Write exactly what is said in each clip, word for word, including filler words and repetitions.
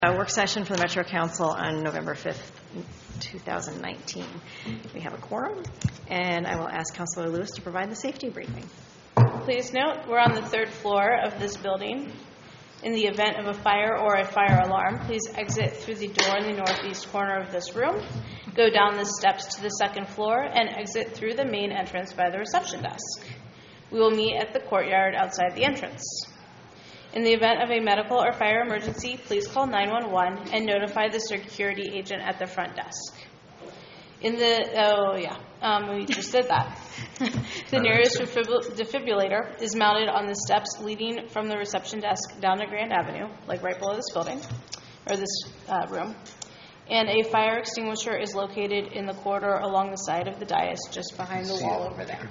A work session for the Metro Council on November fifth, two thousand nineteen. We have a quorum, and I will ask Councilor Lewis to provide the safety briefing. Please note, we're on the third floor of this building. In the event of a fire or a fire alarm, please exit through the door in the northeast corner of this room, go down the steps to the second floor, and exit through the main entrance by the reception desk. We will meet at the courtyard outside the entrance. In the event of a medical or fire emergency, please call nine one one and notify the security agent at the front desk. In the, oh yeah, um, we just did that. The nearest defib- defibrillator is mounted on the steps leading from the reception desk down to Grand Avenue, like right below this building, or this uh, room. And a fire extinguisher is located in the corridor along the side of the dais, just behind the wall over there.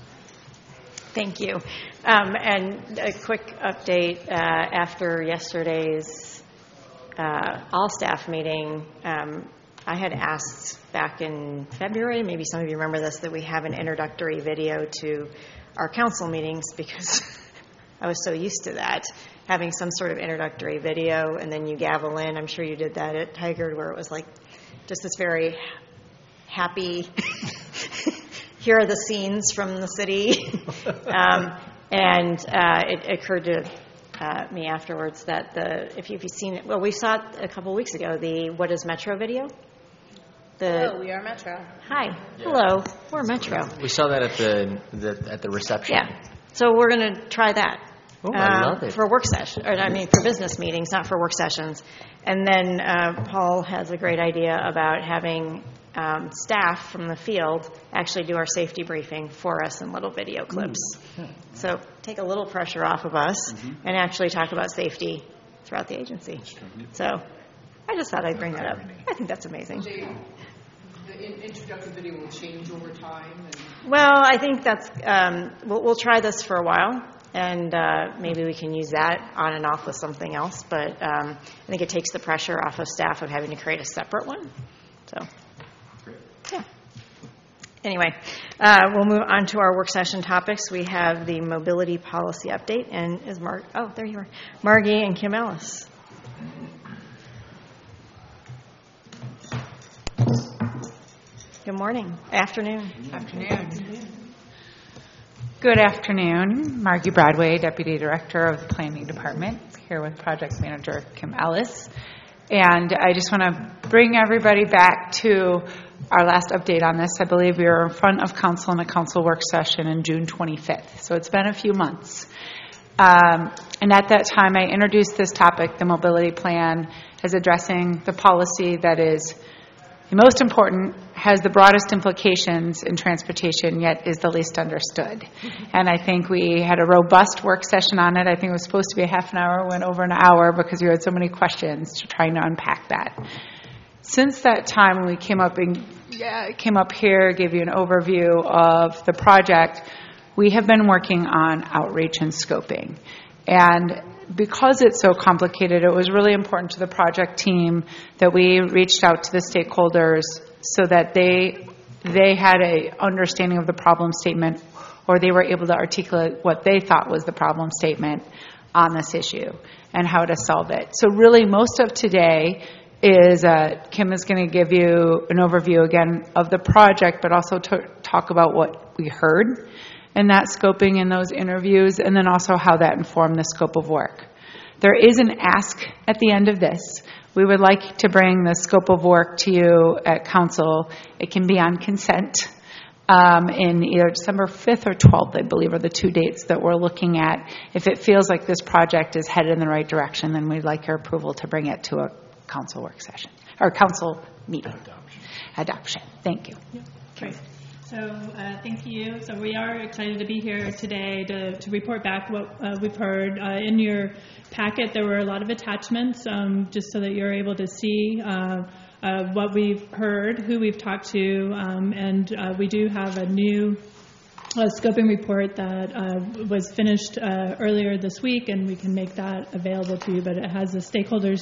Thank you. Um, and a quick update uh, after yesterday's uh, all-staff meeting. Um, I had asked back in February, maybe some of you remember this, that we have an introductory video to our council meetings because I was so used to that, having some sort of introductory video, and then you gavel in. I'm sure you did that at Tigard, where it was like just this very happy here are the scenes from the city. um, and uh, it occurred to uh, me afterwards that the if you've seen it, well, we saw it a couple weeks ago, the What is Metro video. The, Hello, we are Metro. Hi. Yeah. Hello. We're Metro. We saw that at the, the at the reception. Yeah. So we're going to try that. Oh, I love it. For work session, or I mean for business meetings, not for work sessions. And then uh, Paul has a great idea about having um, staff from the field actually do our safety briefing for us in little video clips. Mm-hmm. So take a little pressure off of us mm-hmm. and actually talk about safety throughout the agency. So I just thought I'd bring that up. I think that's amazing. The introductory video will change over time? And well, I think that's, um, we'll, we'll try this for a while, and uh, maybe we can use that on and off with something else, but um, I think it takes the pressure off of staff of having to create a separate one. So, yeah. Anyway, uh, we'll move on to our work session topics. We have the mobility policy update, and is Mar- oh, there you are, Margie and Kim Ellis. Good morning. Afternoon. Afternoon. Good afternoon. Margie Broadway, Deputy Director of the Planning Department, here with Project Manager Kim Ellis. And I just want to bring everybody back to our last update on this. I believe we were in front of Council in a Council work session on June twenty-fifth. So it's been a few months. Um, and at that time, I introduced this topic, the mobility plan, as addressing the policy that is most important, has the broadest implications in transportation, yet is the least understood. And I think we had a robust work session on it. I think it was supposed to be a half an hour, went over an hour because we had so many questions to trying to unpack that. Since that time, when we came up and uh, came up here, gave you an overview of the project, we have been working on outreach and scoping. And because it's so complicated, it was really important to the project team that we reached out to the stakeholders so that they they had a understanding of the problem statement, or they were able to articulate what they thought was the problem statement on this issue and how to solve it. So really, most of today is uh, Kim is going to give you an overview again of the project, but also to talk about what we heard and that scoping in those interviews, and then also how that informed the scope of work. There is an ask at the end of this. We would like to bring the scope of work to you at Council. It can be on consent um, in either December fifth or twelfth, I believe, are the two dates that we're looking at. If it feels like this project is headed in the right direction, then we'd like your approval to bring it to a Council work session, or Council meeting. Adoption. Adoption. Thank you. Yeah. Great. So uh, thank you. So we are excited to be here today to, to report back what uh, we've heard. Uh, in your packet, there were a lot of attachments, um, just so that you're able to see uh, uh, what we've heard, who we've talked to, um, and uh, we do have a new uh, scoping report that uh, was finished uh, earlier this week, and we can make that available to you, but it has the stakeholders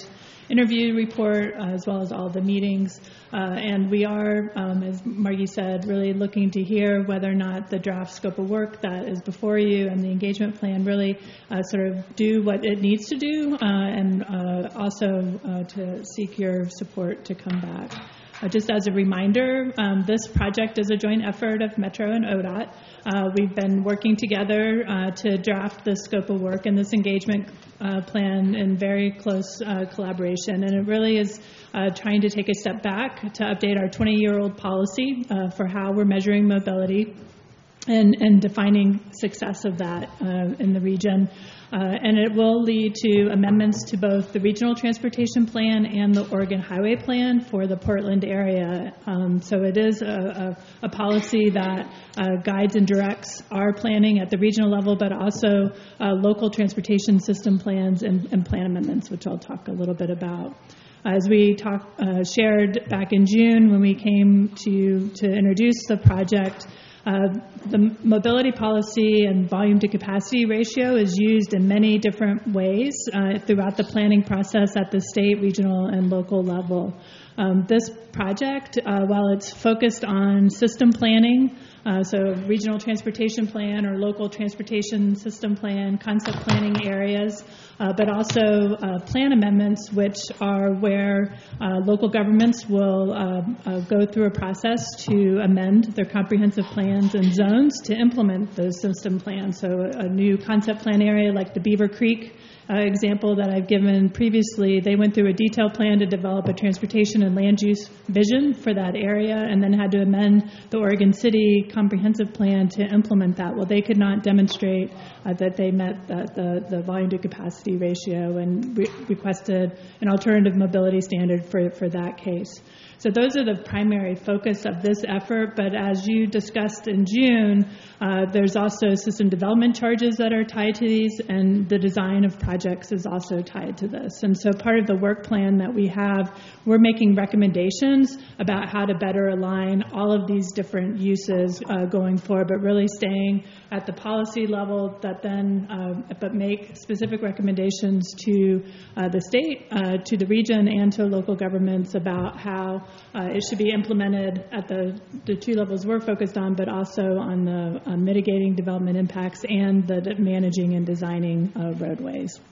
interview report, uh, as well as all the meetings. Uh, and we are, um, as Margie said, really looking to hear whether or not the draft scope of work that is before you and the engagement plan really uh, sort of do what it needs to do, uh, and uh, also uh, to seek your support to come back. Uh, just as a reminder, um, this project is a joint effort of Metro and O D O T. Uh, we've been working together uh, to draft the scope of work and this engagement uh, plan in very close uh, collaboration. And it really is uh, trying to take a step back to update our twenty-year-old policy uh, for how we're measuring mobility and, and defining success of that uh, in the region. Uh, and it will lead to amendments to both the Regional Transportation Plan and the Oregon Highway Plan for the Portland area. Um, so it is a, a, a policy that uh, guides and directs our planning at the regional level, but also uh, local transportation system plans and, and plan amendments, which I'll talk a little bit about. As we talk, uh, shared back in June when we came to, to introduce the project, Uh, the mobility policy and volume to capacity ratio is used in many different ways uh, throughout the planning process at the state, regional, and local level. Um, this project, uh, while it's focused on system planning, uh, so regional transportation plan or local transportation system plan, concept planning areas, uh, but also uh, plan amendments, which are where uh, local governments will uh, uh, go through a process to amend their comprehensive plans and zones to implement those system plans. So a, a new concept plan area like the Beaver Creek uh, example that I've given previously, they went through a detailed plan to develop a transportation and land use vision for that area and then had to amend the Oregon City comprehensive plan to implement that. Well, they could not demonstrate uh, that they met the, the, the volume to capacity ratio and re- requested an alternative mobility standard for, for that case. So those are the primary focus of this effort, but as you discussed in June, uh, there's also system development charges that are tied to these, and the design of projects is also tied to this. And so part of the work plan that we have, we're making recommendations about how to better align all of these different uses uh, going forward, but really staying at the policy level that then, uh, but make specific recommendations to uh, the state, uh, to the region, and to local governments about how uh, it should be implemented at the, the two levels we're focused on, but also on the uh, mitigating development impacts and the, the managing and designing uh, roadways.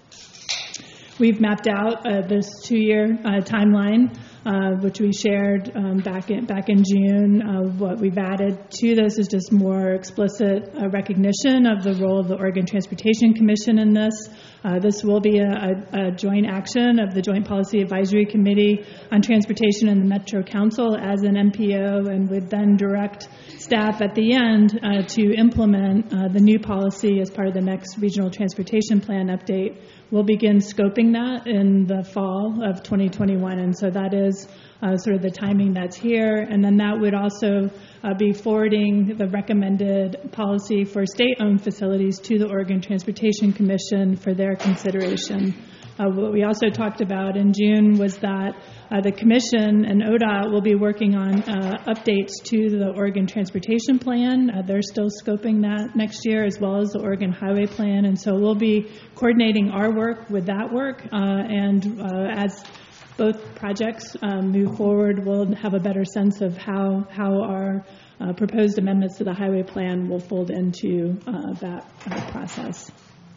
We've mapped out uh, this two-year uh, timeline, uh, which we shared um, back in back in June. Uh, what we've added to this is just more explicit uh, recognition of the role of the Oregon Transportation Commission in this. Uh, this will be a, a, a joint action of the Joint Policy Advisory Committee on Transportation and the Metro Council as an M P O, and would then direct staff at the end uh, to implement uh, the new policy as part of the next Regional Transportation Plan update. We'll begin scoping that in the fall of twenty twenty-one, and so that is uh, sort of the timing that's here. And then that would also uh, be forwarding the recommended policy for state-owned facilities to the Oregon Transportation Commission for their consideration. Uh, what we also talked about in June was that uh, the Commission and O D O T will be working on uh, updates to the Oregon Transportation Plan. Uh, they're still scoping that next year, as well as the Oregon Highway Plan. And so we'll be coordinating our work with that work. Uh, and uh, as both projects um, move forward, we'll have a better sense of how, how our uh, proposed amendments to the Highway Plan will fold into uh, that uh, process.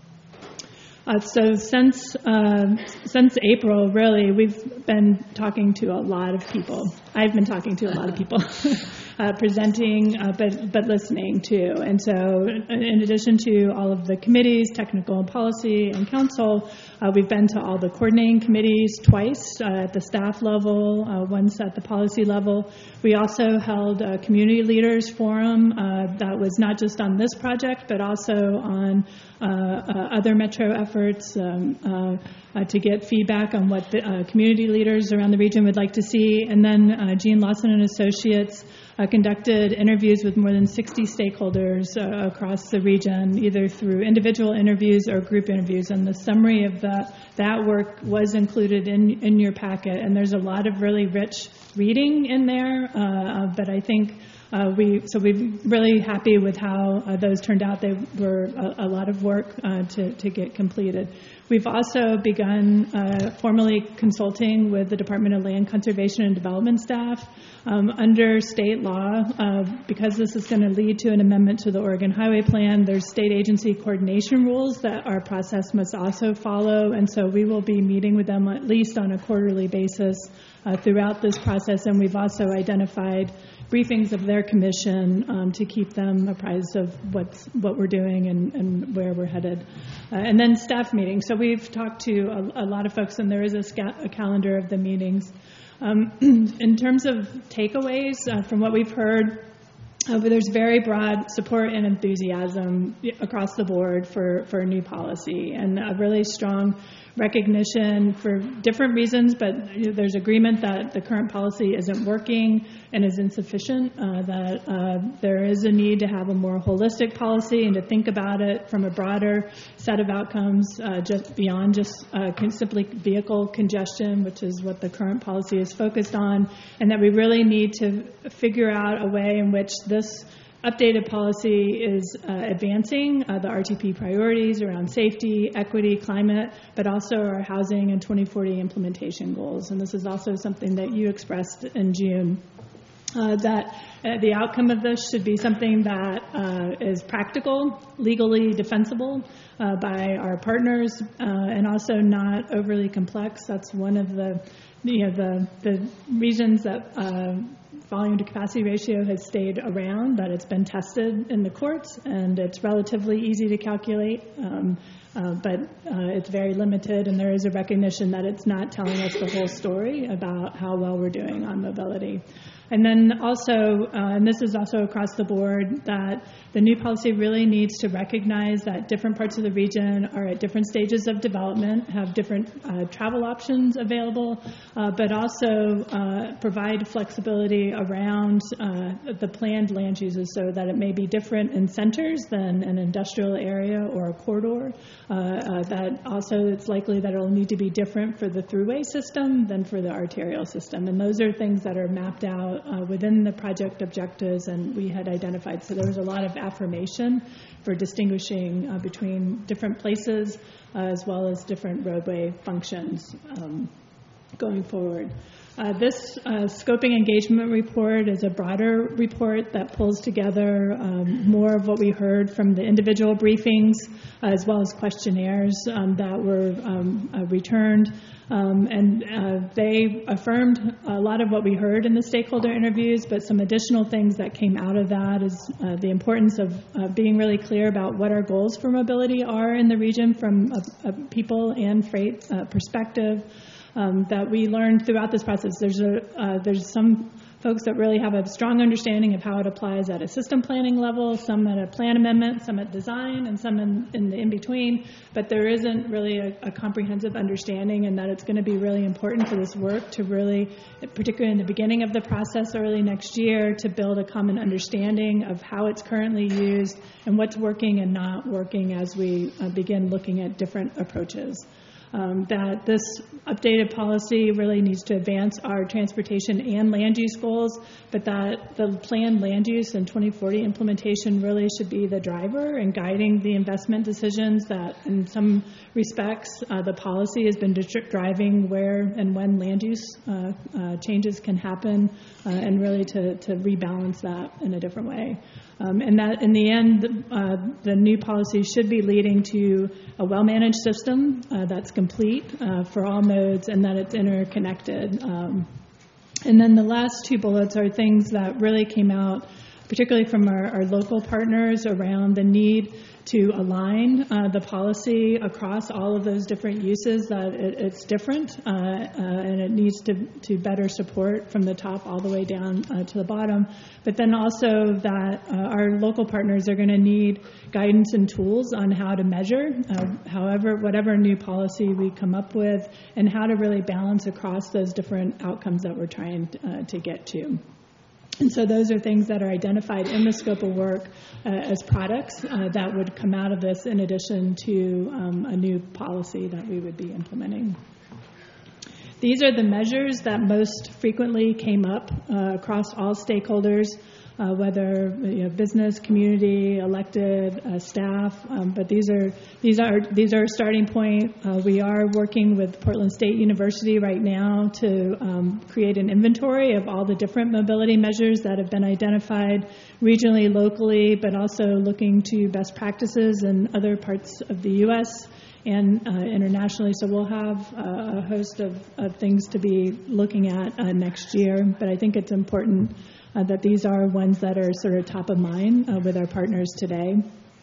Uh, so since uh, since April, really, we've been talking to a lot of people. I've been talking to a lot of people, uh, presenting, uh, but but listening too. And so, in addition to all of the committees, technical and policy and council, uh, we've been to all the coordinating committees twice uh, at the staff level, uh, once at the policy level. We also held a community leaders forum uh, that was not just on this project, but also on uh, uh, other Metro efforts um, uh, uh, to get feedback on what the uh, community leaders around the region would like to see. And then uh, Gene Lawson and Associates uh, conducted interviews with more than sixty stakeholders uh, across the region, either through individual interviews or group interviews. And the summary of the, that work was included in, in your packet. And there's a lot of really rich reading in there, uh, but I think Uh, we so we're really happy with how uh, those turned out. They were a, a lot of work uh, to, to get completed. We've also begun uh, formally consulting with the Department of Land Conservation and Development staff. Um, under state law, uh, because this is going to lead to an amendment to the Oregon Highway Plan, there's state agency coordination rules that our process must also follow, and so we will be meeting with them at least on a quarterly basis uh, throughout this process, and we've also identified briefings of their commission um, to keep them apprised of what's, what we're doing and, and where we're headed. Uh, and then staff meetings. So we've talked to a, a lot of folks, and there is a, sca- a calendar of the meetings. Um, in terms of takeaways, uh, from what we've heard, uh, there's very broad support and enthusiasm across the board for, for a new policy, and a really strong recognition for different reasons, but there's agreement that the current policy isn't working and is insufficient, uh, that uh, there is a need to have a more holistic policy and to think about it from a broader set of outcomes, uh, just beyond just uh, simply vehicle congestion, which is what the current policy is focused on, and that we really need to figure out a way in which this updated policy is uh, advancing uh, the R T P priorities around safety, equity, climate, but also our housing and twenty forty implementation goals. And this is also something that you expressed in June, uh, that uh, the outcome of this should be something that uh, is practical, legally defensible uh, by our partners, uh, and also not overly complex. That's one of the, you know, the, the reasons that uh, volume to capacity ratio has stayed around, that it's been tested in the courts, and it's relatively easy to calculate, um, uh, but uh, it's very limited, and there is a recognition that it's not telling us the whole story about how well we're doing on mobility. And then also, uh, and this is also across the board, that the new policy really needs to recognize that different parts of the region are at different stages of development, have different uh, travel options available, uh, but also uh, provide flexibility around uh, the planned land uses so that it may be different in centers than an industrial area or a corridor. Uh, uh, that also it's likely that it will need to be different for the thruway system than for the arterial system. And those are things that are mapped out Uh, within the project objectives, and we had identified. So there was a lot of affirmation for distinguishing uh, between different places uh, as well as different roadway functions um, going forward. Uh, this uh, scoping engagement report is a broader report that pulls together um, more of what we heard from the individual briefings uh, as well as questionnaires um, that were um, uh, returned. Um, and uh, they affirmed a lot of what we heard in the stakeholder interviews, but some additional things that came out of that is uh, the importance of uh, being really clear about what our goals for mobility are in the region from a, a people and freight uh, perspective. Um, that we learned throughout this process. There's a uh, there's some folks that really have a strong understanding of how it applies at a system planning level, some at a plan amendment, some at design, and some in, in the in-between. But there isn't really a, a comprehensive understanding, and that it's going to be really important for this work to really, particularly in the beginning of the process early next year, to build a common understanding of how it's currently used and what's working and not working as we uh, begin looking at different approaches. Um, that this updated policy really needs to advance our transportation and land use goals, but that the planned land use and twenty forty implementation really should be the driver in guiding the investment decisions, that in some respects uh, the policy has been driving where and when land use uh, uh, changes can happen, uh, and really to, to rebalance that in a different way. Um, and that in the end, uh, the new policy should be leading to a well-managed system uh, that's complete uh, for all modes, and that it's interconnected. Um, and then the last two bullets are things that really came out, particularly from our, our local partners, around the need to align uh, the policy across all of those different uses, that it, it's different uh, uh, and it needs to, to better support from the top all the way down uh, to the bottom. But then also that uh, our local partners are going to need guidance and tools on how to measure, uh, however, whatever new policy we come up with, and how to really balance across those different outcomes that we're trying uh, to get to. And so those are things that are identified in the scope of work uh, as products uh, that would come out of this, in addition to um, a new policy that we would be implementing. These are the measures that most frequently came up uh, across all stakeholders. uh, whether you know, business, community, elected, uh, staff. Um, but these are these are these are a starting point. Uh, we are working with Portland State University right now to um, create an inventory of all the different mobility measures that have been identified regionally, locally, but also looking to best practices in other parts of the U S and uh, internationally. So we'll have uh, a host of, of things to be looking at uh, next year. But I think it's important uh, that these are ones that are sort of top of mind uh, with our partners today.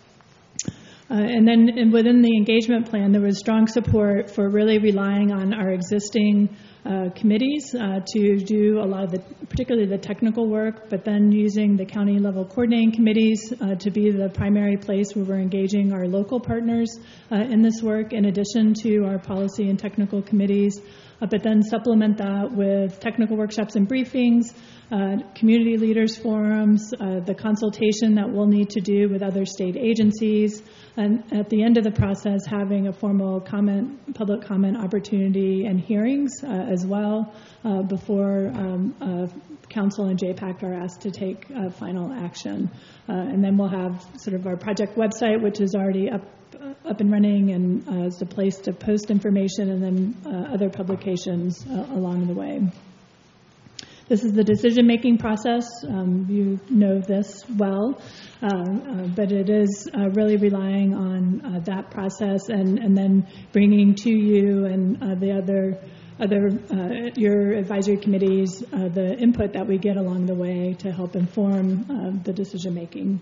Uh, and then and within the engagement plan, there was strong support for really relying on our existing uh, committees uh, to do a lot of the, particularly the technical work, but then using the county level coordinating committees uh, to be the primary place where we're engaging our local partners uh, in this work, in addition to our policy and technical committees, uh, but then supplement that with technical workshops and briefings, uh, community leaders forums, uh, the consultation that we'll need to do with other state agencies, and at the end of the process, having a formal comment, public comment opportunity and hearings uh, as well uh, before um, uh, Council and J PAC are asked to take uh, final action. Uh, and then we'll have sort of our project website, which is already up uh, up and running and uh, is a place to post information, and then uh, other publications uh, along the way. This is the decision-making process. Um, you know this well, uh, uh, but it is uh, really relying on uh, that process and, and then bringing to you and uh, the other, other uh, your advisory committees uh, the input that we get along the way to help inform uh, the decision-making.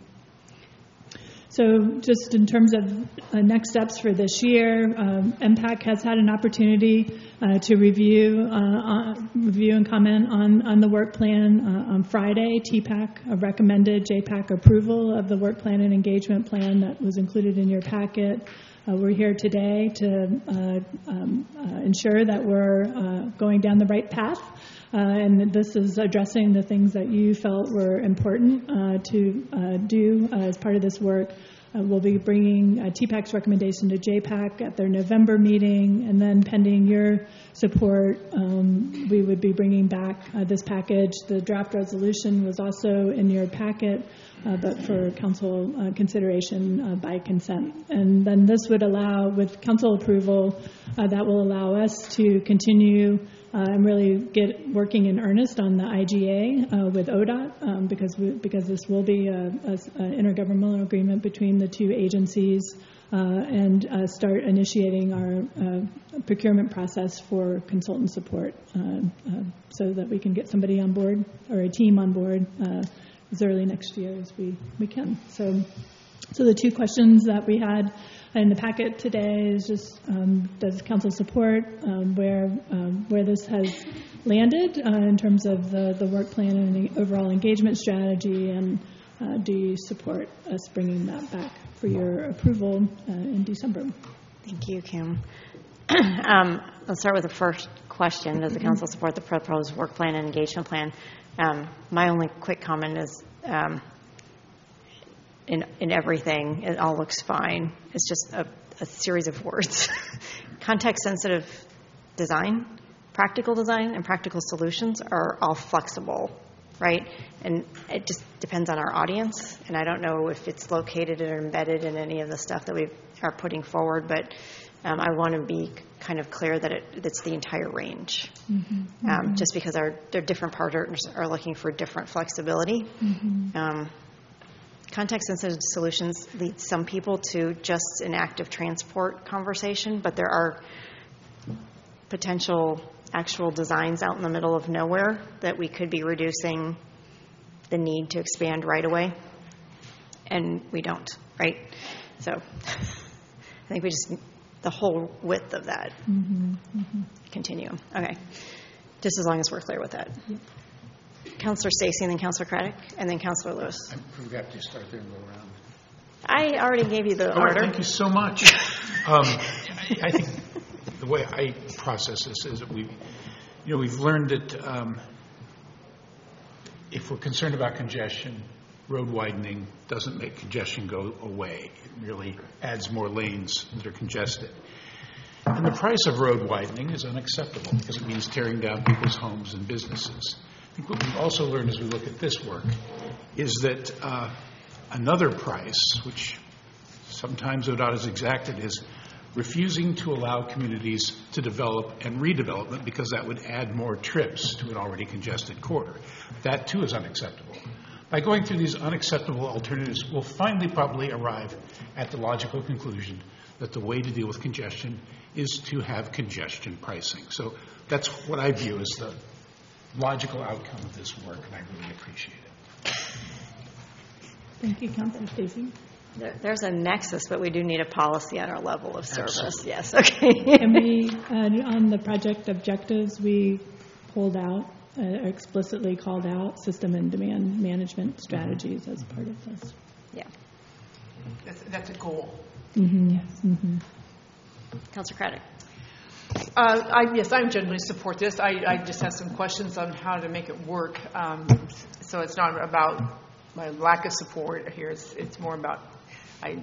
So just in terms of uh, next steps for this year, um, M PAC has had an opportunity uh, to review uh, uh, review and comment on, on the work plan uh, on Friday. T PAC uh, recommended J PAC approval of the work plan and engagement plan that was included in your packet. Uh, we're here today to uh, um, uh, ensure that we're uh, going down the right path. Uh, and this is addressing the things that you felt were important uh, to uh, do uh, as part of this work. Uh, we'll be bringing uh, T PAC's recommendation to J PAC at their November meeting, and then pending your support, um, we would be bringing back uh, this package. The draft resolution was also in your packet, uh, but for council uh, consideration uh, by consent. And then this would allow, with council approval, uh, that will allow us to continue Uh, and really get working in earnest on the I G A uh, with O D O T um, because we, because this will be an intergovernmental agreement between the two agencies uh, and uh, start initiating our uh, procurement process for consultant support uh, uh, so that we can get somebody on board or a team on board uh, as early next year as we, we can. So, so the two questions that we had in the packet today is just, um, does council support um, where um, where this has landed uh, in terms of the, the work plan and the overall engagement strategy, and uh, do you support us bringing that back for your approval uh, in December? Thank you, Kim. um, let's start with the first question. Does the council support the proposed work plan and engagement plan? Um, my only quick comment is um, In, in everything, it all looks fine. It's just a, a series of words. Context-sensitive design, practical design, and practical solutions are all flexible, right? And it just depends on our audience. And I don't know if it's located or embedded in any of the stuff that we are putting forward, but um, I want to be kind of clear that it, it's the entire range. Mm-hmm. Um, just because our, their different partners are looking for different flexibility. Mm-hmm. Um, Context-sensitive solutions lead some people to just an active transport conversation, but there are potential actual designs out in the middle of nowhere that we could be reducing the need to expand right away, and we don't, right? So I think we just, the whole width of that mm-hmm. Mm-hmm. continuum. Okay, just as long as we're clear with that. Yep. Councilor Stacey, and then Councilor Craddock, and then Councilor Lewis. I forgot to start there and go around. I already gave you the All order. Right, thank you so much. um, I, I think the way I process this is that we, you know, we've learned that um, if we're concerned about congestion, road widening doesn't make congestion go away. It really adds more lanes that are congested. And the price of road widening is unacceptable because it means tearing down people's homes and businesses. think what we've also learned as we look at this work is that uh, another price, which sometimes O D O T has exacted, is refusing to allow communities to develop and redevelopment because that would add more trips to an already congested corridor. That, too, is unacceptable. By going through these unacceptable alternatives, we'll finally probably arrive at the logical conclusion that the way to deal with congestion is to have congestion pricing. So that's what I view as the logical outcome of this work, and I really appreciate it. Thank you, Councilor Stacy. There, there's a nexus, but we do need a policy on our level of service. Absolutely. Yes, okay. And we, uh, on the project objectives, we pulled out, uh, explicitly called out system and demand management strategies as part of this. Yeah. That's, that's a goal. Mm-hmm. Yes. Mm-hmm. Councilor Craddock. Uh, I, yes, I generally support this. I, I just have some questions on how to make it work. Um, so it's not about my lack of support here. It's, it's more about I,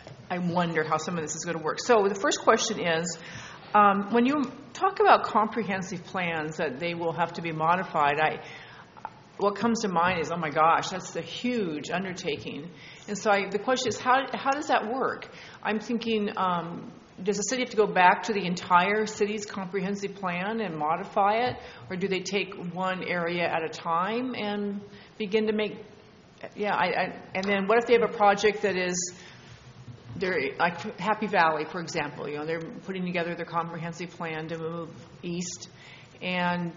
I wonder how some of this is going to work. So the first question is, um, when you talk about comprehensive plans that they will have to be modified, I, what comes to mind is, oh my gosh, that's a huge undertaking. And so I, the question is, how, how does that work? I'm thinking, um, does the city have to go back to the entire city's comprehensive plan and modify it? Or do they take one area at a time and begin to make, yeah, I, I, and then what if they have a project that is, they're like Happy Valley, for example, you know, they're putting together their comprehensive plan to move east, and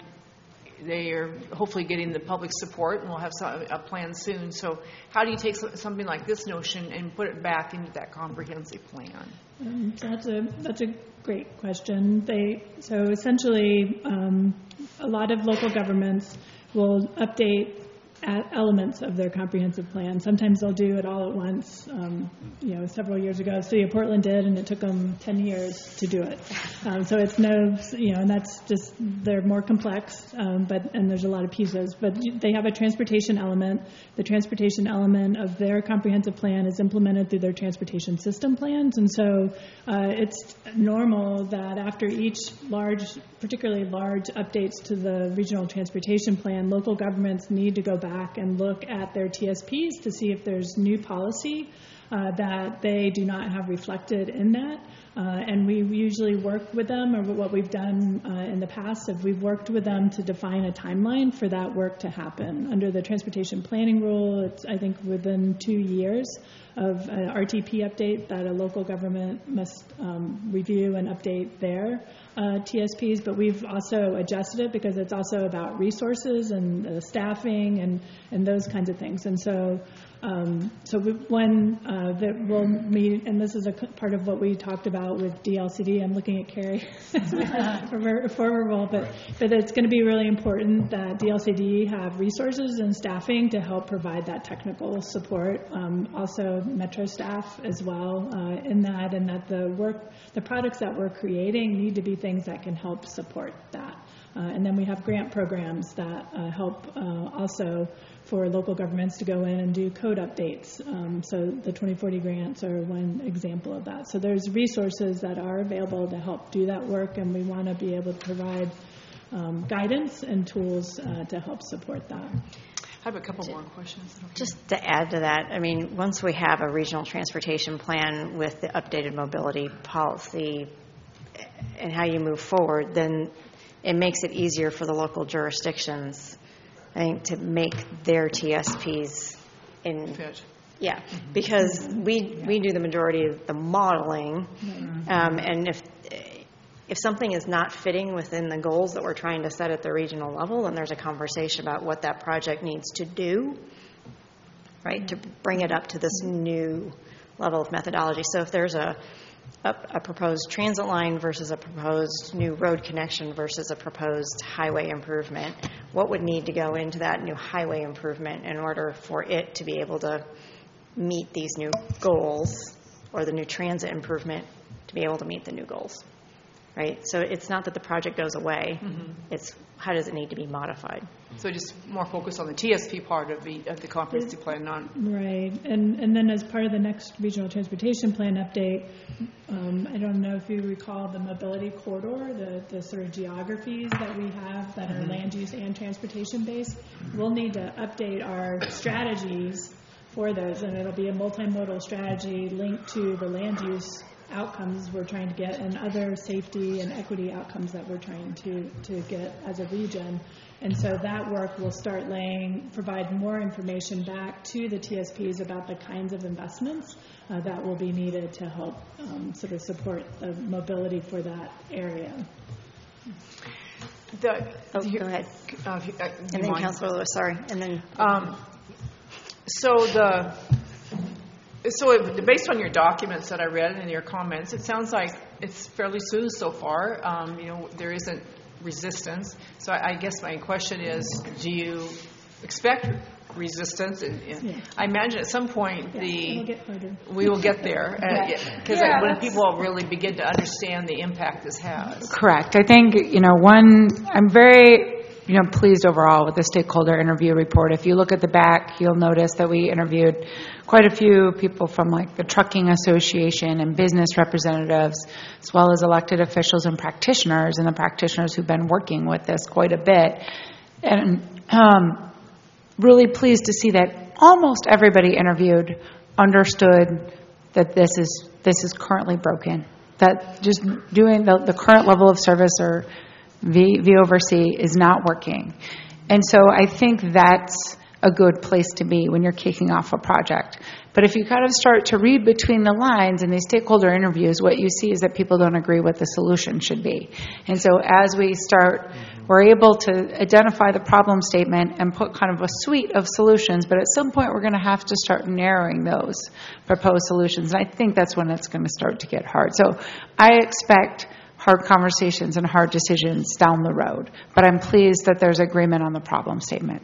they are hopefully getting the public support, and we'll have some, a plan soon. So how do you take something like this notion and put it back into that comprehensive plan? Um, so that's a that's a great question. They so essentially um, a lot of local governments will update elements of their comprehensive plan. Sometimes they'll do it all at once. Um, you know, several years ago, the City of Portland did, and it took them ten years to do it. Um, so it's no, you know, and that's just, they're more complex, um, but and there's a lot of pieces. But they have a transportation element. The transportation element of their comprehensive plan is implemented through their transportation system plans, and so uh, it's normal that after each large, particularly large updates to the regional transportation plan, local governments need to go back and look at their T S Ps to see if there's new policy uh, that they do not have reflected in that. Uh, and we usually work with them, or what we've done uh, in the past is we've worked with them to define a timeline for that work to happen. Under the transportation planning rule, it's, I think, within two years of an R T P update that a local government must um, review and update their uh, T S Ps, but we've also adjusted it because it's also about resources and uh, staffing and, and those kinds of things. And so Um, so we, one uh, that we'll meet, and this is a part of what we talked about with D L C D. I'm looking at Carrie from her former role, but but it's going to be really important that D L C D have resources and staffing to help provide that technical support. Um, also, Metro staff as well uh, in that, and that the work, the products that we're creating need to be things that can help support that. Uh, and then we have grant programs that uh, help uh, also for local governments to go in and do code updates. Um, so the twenty forty grants are one example of that. So there's resources that are available to help do that work, and we want to be able to provide um, guidance and tools uh, to help support that. I have a couple more questions. Just to add to that, I mean, once we have a regional transportation plan with the updated mobility policy and how you move forward, then it makes it easier for the local jurisdictions, I think, to make their T S Ps in Fit. Yeah, because we we do the majority of the modeling, um, and if if something is not fitting within the goals that we're trying to set at the regional level, then there's a conversation about what that project needs to do, right, to bring it up to this new level of methodology. So if there's a A, a proposed transit line versus a proposed new road connection versus a proposed highway improvement, what would need to go into that new highway improvement in order for it to be able to meet these new goals, or the new transit improvement to be able to meet the new goals, right? So it's not that the project goes away. Mm-hmm. It's how does it need to be modified? So just more focus on the T S P part of the of the comprehensive plan, not right. And and then as part of the next regional transportation plan update, um, I don't know if you recall the mobility corridor, the the sort of geographies that we have that are land use and transportation-based, we'll need to update our strategies for those, and it'll be a multimodal strategy linked to the land use outcomes we're trying to get and other safety and equity outcomes that we're trying to, to get as a region. And so that work will start laying, provide more information back to the T S Ps about the kinds of investments uh, that will be needed to help um, sort of support the mobility for that area. The, Oh, go ahead. Uh, if you- uh, do And you then mind? Councilor Lewis, sorry. And then, Um, So the, so it- based on your documents that I read and your comments, it sounds like it's fairly smooth so far. Um, You know, there isn't resistance. So I I guess my question is, do you expect resistance? And and Yeah. I imagine at some point It'll the, get harder. we will get there. Because Yeah, when that's- people really begin to understand the impact this has. Correct. I think, you know, one, I'm very, you know, pleased overall with the stakeholder interview report. If you look at the back, you'll notice that we interviewed quite a few people from like the Trucking Association and business representatives, as well as elected officials and practitioners, and the practitioners who've been working with this quite a bit. And um, really pleased to see that almost everybody interviewed understood that this is this is currently broken. That just doing the, the current level of service or V, V over C is not working. And so I think that's a good place to be when you're kicking off a project. But if you kind of start to read between the lines in these stakeholder interviews, what you see is that people don't agree what the solution should be. And so as we start, we're able to identify the problem statement and put kind of a suite of solutions, but at some point we're going to have to start narrowing those proposed solutions. And I think that's when it's going to start to get hard. So I expect hard conversations and hard decisions down the road, but I'm pleased that there's agreement on the problem statement.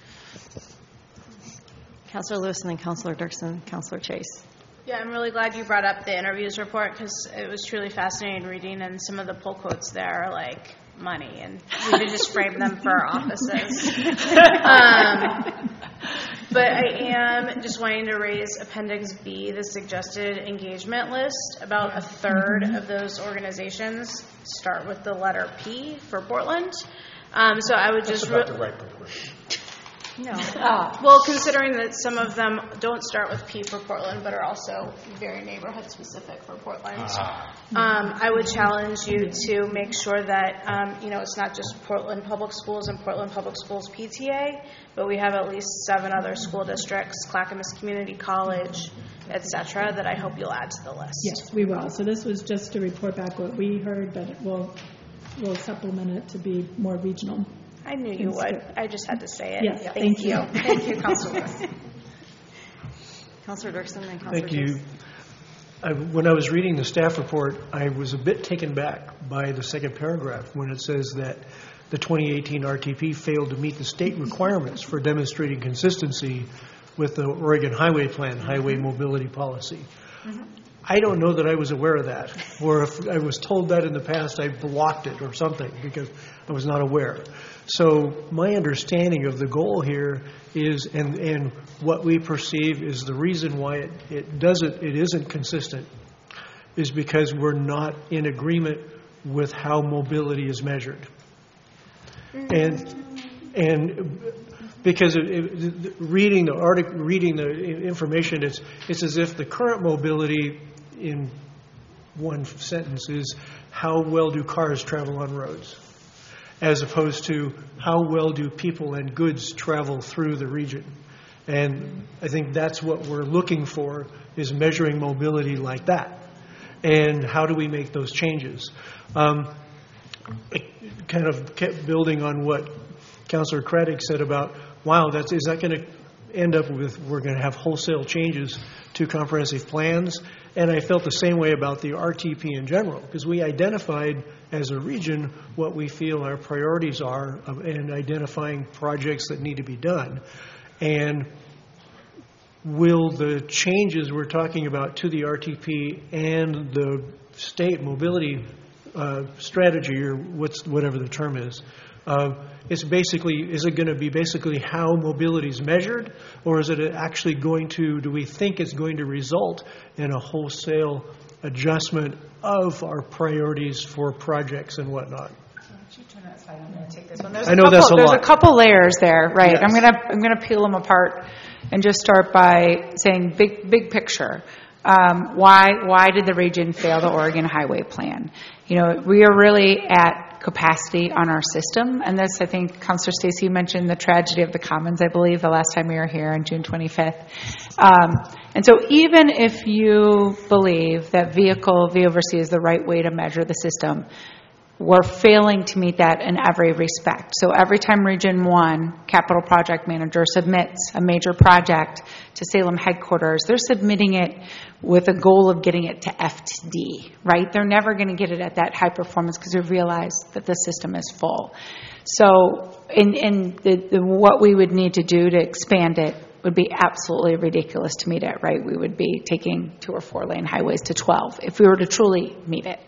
Councilor Lewis and then Councilor Dirksen, Councilor Chase. Yeah, I'm really glad you brought up the interviews report because it was truly fascinating reading, and some of the pull quotes there are like money, and we could just frame them for our offices. um, but I am just wanting to raise Appendix B, the suggested engagement list. About a third of those organizations start with the letter P for Portland. Um, so I would just... That's about the right proportion. No. Well, considering that some of them don't start with P for Portland, but are also very neighborhood specific for Portland, um, I would challenge you to make sure that, um, you know, it's not just Portland Public Schools and Portland Public Schools P T A, but we have at least seven other school districts, Clackamas Community College, et cetera, that I hope you'll add to the list. Yes, we will. So this was just to report back what we heard, but we'll, we'll supplement it to be more regional. I knew you would. I just had to say it. Yes, Thank, thank you. you. Thank you, Councilor. Councilor Dirksen and Councilor Thank you. Chase. I, when I was reading the staff report, I was a bit taken back by the second paragraph when it says that the twenty eighteen R T P failed to meet the state requirements for demonstrating consistency with the Oregon Highway Plan, Highway Mobility Policy. Mm-hmm. I don't know that I was aware of that, or if I was told that in the past, I blocked it or something because I was not aware. So my understanding of the goal here is, and, and what we perceive is the reason why it, it doesn't, it isn't consistent, is because we're not in agreement with how mobility is measured. And and because it, it, reading the article, reading the information, it's it's as if the current mobility, in one sentence, is how well do cars travel on roads, as opposed to how well do people and goods travel through the region. And I think that's what we're looking for, is measuring mobility like that. And how do we make those changes? Um, it kind of kept building on what Councilor Craddock said about, wow, that's, is that going to end up with, we're going to have wholesale changes to comprehensive plans? And I felt the same way about the R T P in general, because we identified as a region what we feel our priorities are in identifying projects that need to be done. And will the changes we're talking about to the R T P and the state mobility uh, strategy, or what's whatever the term is, uh, it's basically, is it going to be basically how mobility is measured, or is it actually going to, do we think it's going to result in a wholesale adjustment of our priorities for projects and whatnot? There's I know a couple, that's a there's lot. a couple layers there, right? Yes. I'm gonna I'm gonna peel them apart and just start by saying big big picture. Um, why why did the region fail the Oregon Highway Plan? You know, we are really at capacity on our system, and this, I think, Councilor Stacy mentioned the tragedy of the Commons, I believe, the last time we were here on June twenty-fifth. Um, and so even if you believe that vehicle V over C is the right way to measure the system, we're failing to meet that in every respect. So every time Region one Capital Project Manager submits a major project to Salem headquarters, they're submitting it with a goal of getting it to F T D, right? They're never going to get it at that high performance because we realize that the system is full. So in, in the, the, what we would need to do to expand it would be absolutely ridiculous to meet it, right? We would be taking two or four lane highways to twelve if we were to truly meet it.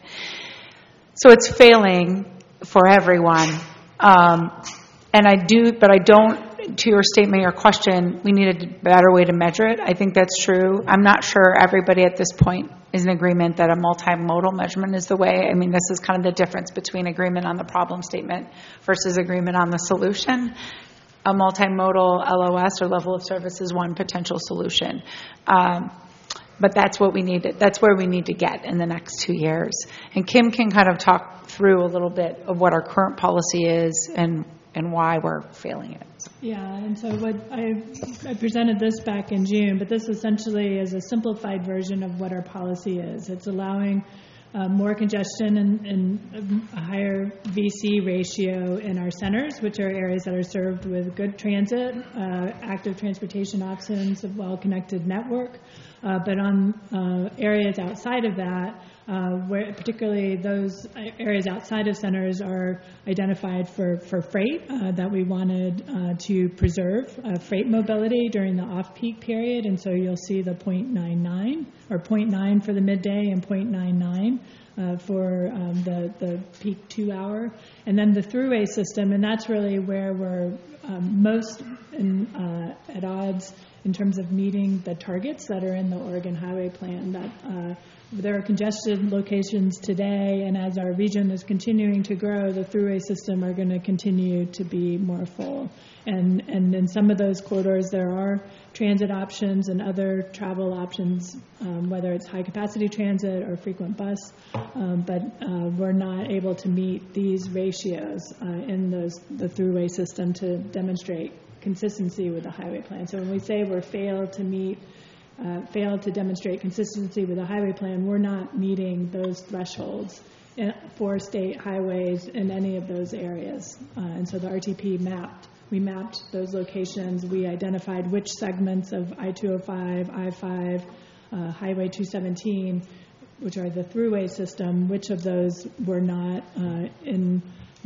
So it's failing for everyone. Um, and I do, but I don't, to your statement, your question, we need a better way to measure it. I think that's true. I'm not sure everybody at this point is in agreement that a multimodal measurement is the way. I mean, this is kind of the difference between agreement on the problem statement versus agreement on the solution. A multimodal L O S, or level of service, is one potential solution. Um, But that's what we need. To, that's where we need to get in the next two years. And Kim can kind of talk through a little bit of what our current policy is and and why we're failing it. Yeah, and so what I, I presented this back in June, but this essentially is a simplified version of what our policy is. It's allowing uh, more congestion and, and a higher V C ratio in our centers, which are areas that are served with good transit, uh, active transportation options, a well-connected network. Uh, but on uh, areas outside of that, uh, where particularly those areas outside of centers are identified for, for freight, uh, that we wanted uh, to preserve uh, freight mobility during the off-peak period. And so you'll see the point nine nine, or point nine for the midday and point nine nine uh, for um, the, the peak two hour. And then the throughway system, and that's really where we're um, most in, uh, at odds in terms of meeting the targets that are in the Oregon Highway Plan. That uh, there are congested locations today, and as our region is continuing to grow, the throughway system are going to continue to be more full. And, and in some of those corridors, there are transit options and other travel options, um, whether it's high-capacity transit or frequent bus, um, but uh, we're not able to meet these ratios uh, in those, the throughway system to demonstrate consistency with the highway plan. So when we say we're failed to meet, uh, failed to demonstrate consistency with the highway plan, we're not meeting those thresholds in, for state highways in any of those areas. Uh, and so the R T P mapped, we mapped those locations. We identified which segments of I two oh five, I five, uh, Highway two seventeen, which are the throughway system, which of those were not uh, in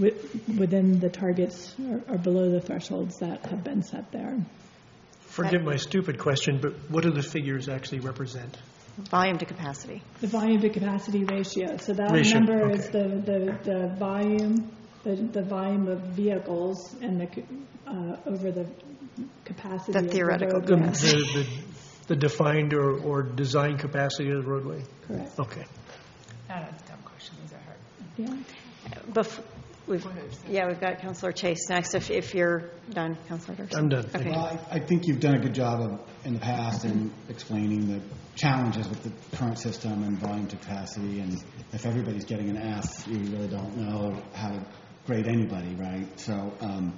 within the targets or, or below the thresholds that have been set there. Forgive my stupid question, but what do the figures actually represent? Volume to capacity. The volume to capacity ratio. So that Ratio, number okay. is the, the, the volume, the, the volume of vehicles and the uh, over the capacity. The of theoretical the road. The, Yes. the, the, the defined or, or design capacity of the roadway? Correct. Okay. Not a dumb question. These are hard. Yeah. Bef- we've, yeah, we've got Councilor Chase next. If, if you're done, Councilor Durst. I'm done. Thank Okay. Well, I, I think you've done a good job of, in the past in explaining the challenges with the current system and volume to capacity. And if everybody's getting an F, you really don't know how to grade anybody, right? So um,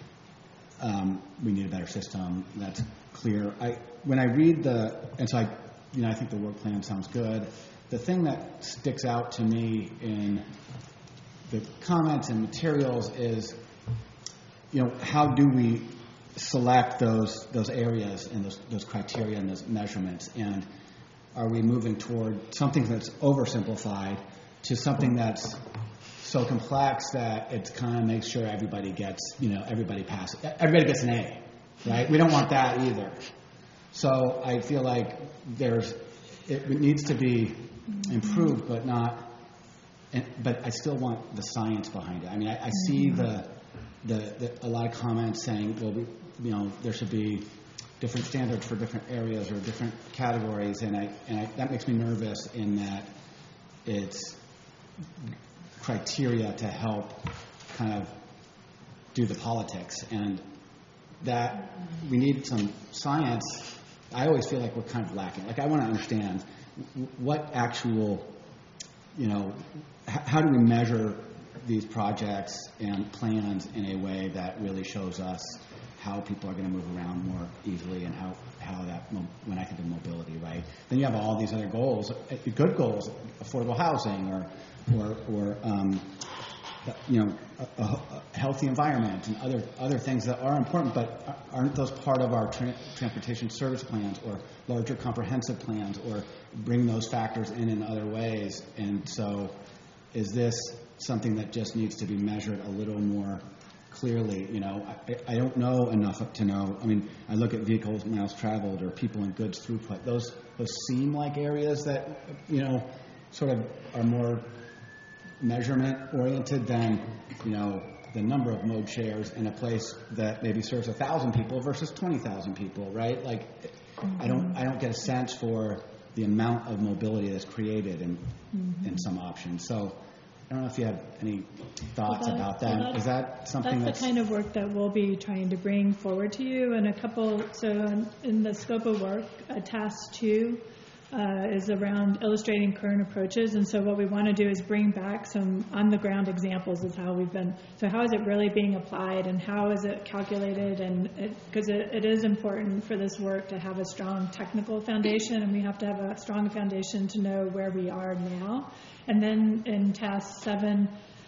um, we need a better system. That's clear. I when I read the and so I, you know, I think the work plan sounds good. The thing that sticks out to me in the comments and materials is, you know, how do we select those those areas and those those criteria and those measurements, and are we moving toward something that's oversimplified to something that's so complex that it kind of makes sure everybody gets, you know, everybody passes, everybody gets an A, right? We don't want that either. So I feel like there's it needs to be improved, but not. And, but I still want the science behind it. I mean, I, I see the, the, the a lot of comments saying, well, we, you know, there should be different standards for different areas or different categories, and I and I, that makes me nervous in that it's criteria to help kind of do the politics, and that we need some science. I always feel like we're kind of lacking. Like, I want to understand what actual, you know, h- how do we measure these projects and plans in a way that really shows us how people are going to move around more easily, and how, how that, mo- when I think of mobility, right? Then you have all these other goals, uh, good goals, affordable housing, or, or, or um, you know, a, a healthy environment, and other other things that are important, but aren't those part of our tra- transportation service plans, or larger comprehensive plans, or bring those factors in in other ways? And so, is this something that just needs to be measured a little more clearly? You know, I, I don't know enough to know. I mean, I look at vehicles miles traveled, or people and goods throughput. Those those seem like areas that, you know, sort of are more measurement oriented than, you know, the number of mode shares in a place that maybe serves a thousand people versus twenty thousand people, right? Like, mm-hmm. I don't I don't get a sense for the amount of mobility that's created in mm-hmm. in some options. So I don't know if you have any thoughts well, that, about that. Well, that. Is that something that's, that's the kind of work that we'll be trying to bring forward to you? And a couple, so in the scope of work, uh, task two uh, is around illustrating current approaches. And so what we want to do is bring back some on-the-ground examples of how we've been, so how is it really being applied, and how is it calculated? And because it, it, it is important for this work to have a strong technical foundation, and we have to have a strong foundation to know where we are now. And then in task seven,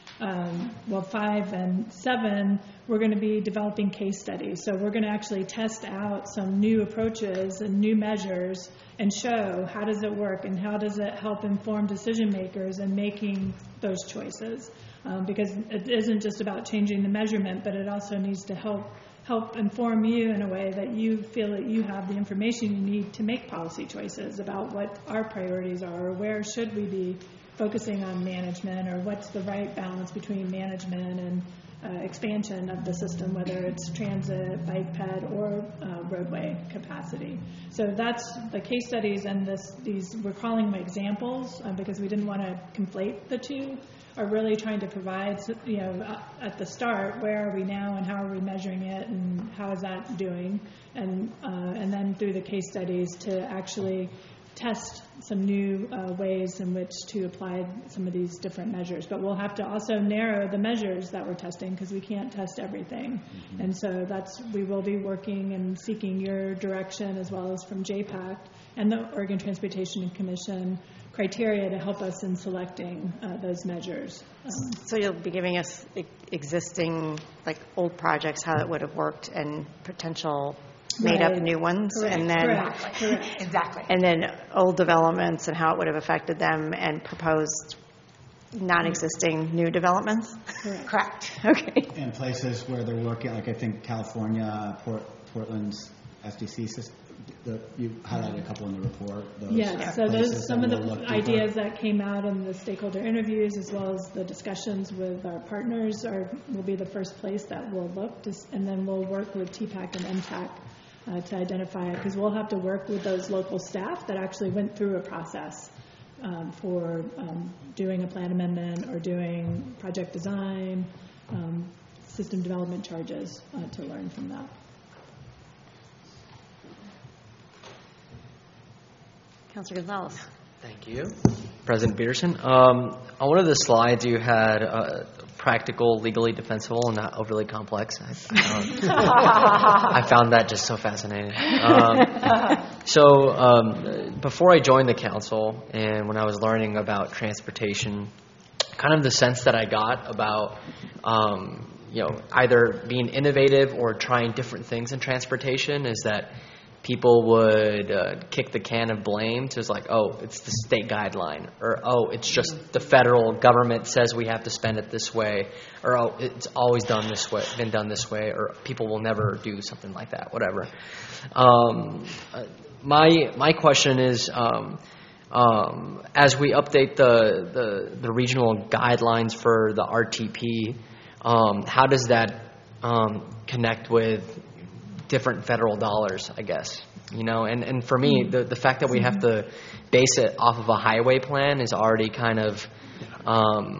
um, well, five and seven, we're going to be developing case studies. So we're going to actually test out some new approaches and new measures and show how does it work, and how does it help inform decision makers in making those choices. Um, because it isn't just about changing the measurement, but it also needs to help help inform you in a way that you feel that you have the information you need to make policy choices about what our priorities are, or where should we be focusing on management, or what's the right balance between management and uh, expansion of the system, whether it's transit, bike ped, or uh, roadway capacity. So that's the case studies, and this, these, we're calling them examples uh, because we didn't want to conflate the two, are really trying to provide, you know, at the start, where are we now and how are we measuring it, and how is that doing, and uh, and then through the case studies to actually test some new uh, ways in which to apply some of these different measures. But we'll have to also narrow the measures that we're testing, because we can't test everything. Mm-hmm. And so that's, we will be working and seeking your direction, as well as from J PAC and the Oregon Transportation Commission, criteria to help us in selecting uh, those measures. Um, so you'll be giving us e- existing, like, old projects, how it would have worked, and potential made right. up new ones, Correct. and then Correct. Correct. Exactly. and then old developments and how it would have affected them, and proposed non-existing new developments. Correct. Correct. Okay. in places where they're working, like I think California, Port, Portland's S D C system, the, you highlighted a couple in the report. Those Yes, so places those, some that of will the look deeper. ideas that came out in the stakeholder interviews, as well as the discussions with our partners, are will be the first place that we'll look, to, and then we'll work with T PAC and M TAC uh, to identify it, because we'll have to work with those local staff that actually went through a process um, for um, doing a plan amendment, or doing project design, um, system development charges, uh, to learn from that. Councilor Gonzalez. Thank you. President Peterson. Um, on one of the slides, you had uh, practical, legally defensible, and not overly complex. I, I, found, I found that just so fascinating. Um, so um, before I joined the council, and when I was learning about transportation, kind of the sense that I got about um, you know, either being innovative or trying different things in transportation is that people would uh, kick the can of blame to, like, oh, it's the state guideline, or oh, it's just the federal government says we have to spend it this way, or oh, it's always done this way, been done this way, or people will never do something like that, whatever. Um, uh, my my question is, um, um, as we update the, the the regional guidelines for the R T P, um, how does that um, connect with different federal dollars, I guess, you know, and, and for me, the, the fact that we have to base it off of a highway plan is already kind of um,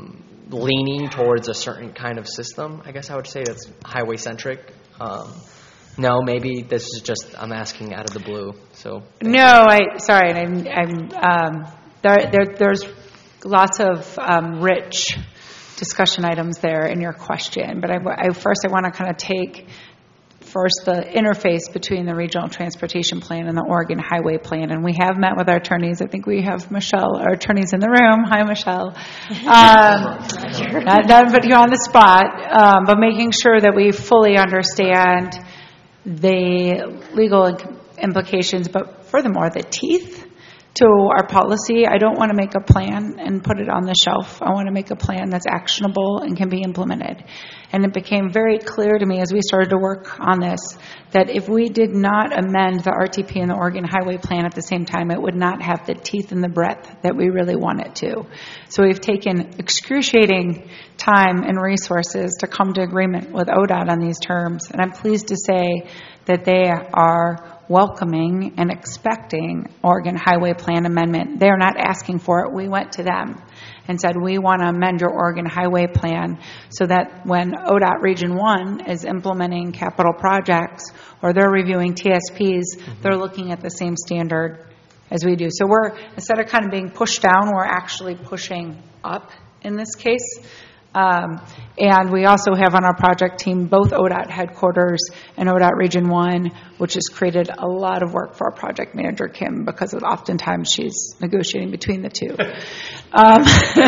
leaning towards a certain kind of system. I guess I would say that's highway centric. Um, no, maybe this is just I'm asking out of the blue. So no, I sorry, I'm, I'm um, there, there. There's lots of um, rich discussion items there in your question, but I, I first I want to kind of take. First, the interface between the Regional Transportation Plan and the Oregon Highway Plan. And we have met with our attorneys. I think we have Michelle, our attorneys in the room. Hi, Michelle. Um, not, not put you on the spot, um, but making sure that we fully understand the legal implications, but furthermore, the teeth to our policy. I don't want to make a plan and put it on the shelf. I want to make a plan that's actionable and can be implemented. And it became very clear to me as we started to work on this that if we did not amend the R T P and the Oregon Highway Plan at the same time, it would not have the teeth and the breadth that we really want it to. So we've taken excruciating time and resources to come to agreement with O D O T on these terms. And I'm pleased to say that they are welcoming and expecting Oregon Highway Plan amendment. They're not asking for it. We went to them and said, we want to amend your Oregon Highway Plan so that when O D O T Region one is implementing capital projects or they're reviewing T S Ps, mm-hmm. they're looking at the same standard as we do. So we're, instead of kind of being pushed down, we're actually pushing up in this case. Um, and we also have on our project team both O D O T headquarters and O D O T Region one, which has created a lot of work for our project manager, Kim, because of oftentimes she's negotiating between the two. um,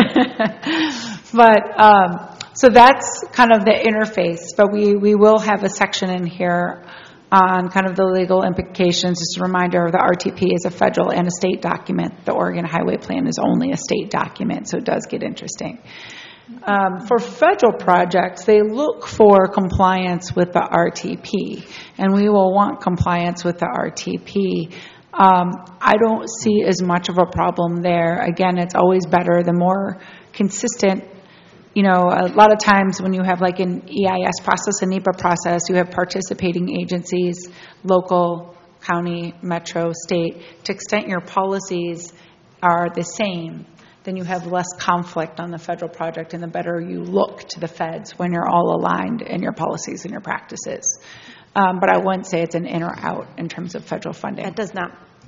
but um, so that's kind of the interface. But we, we will have a section in here on kind of the legal implications. Just a reminder, the R T P is a federal and a state document. The Oregon Highway Plan is only a state document, so it does get interesting. Um, for federal projects, they look for compliance with the R T P, and we will want compliance with the R T P. Um, I don't see as much of a problem there. Again, it's always better, the more consistent. You know, a lot of times when you have like an E I S process, a NEPA process, you have participating agencies, local, county, metro, state. To the extent your policies are the same, then you have less conflict on the federal project, and the better you look to the feds when you're all aligned in your policies and your practices. Um, but I wouldn't say it's an in or out in terms of federal funding. That does not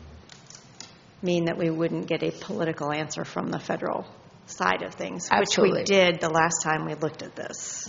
mean that we wouldn't get a political answer from the federal side of things, Absolutely. which we did the last time we looked at this.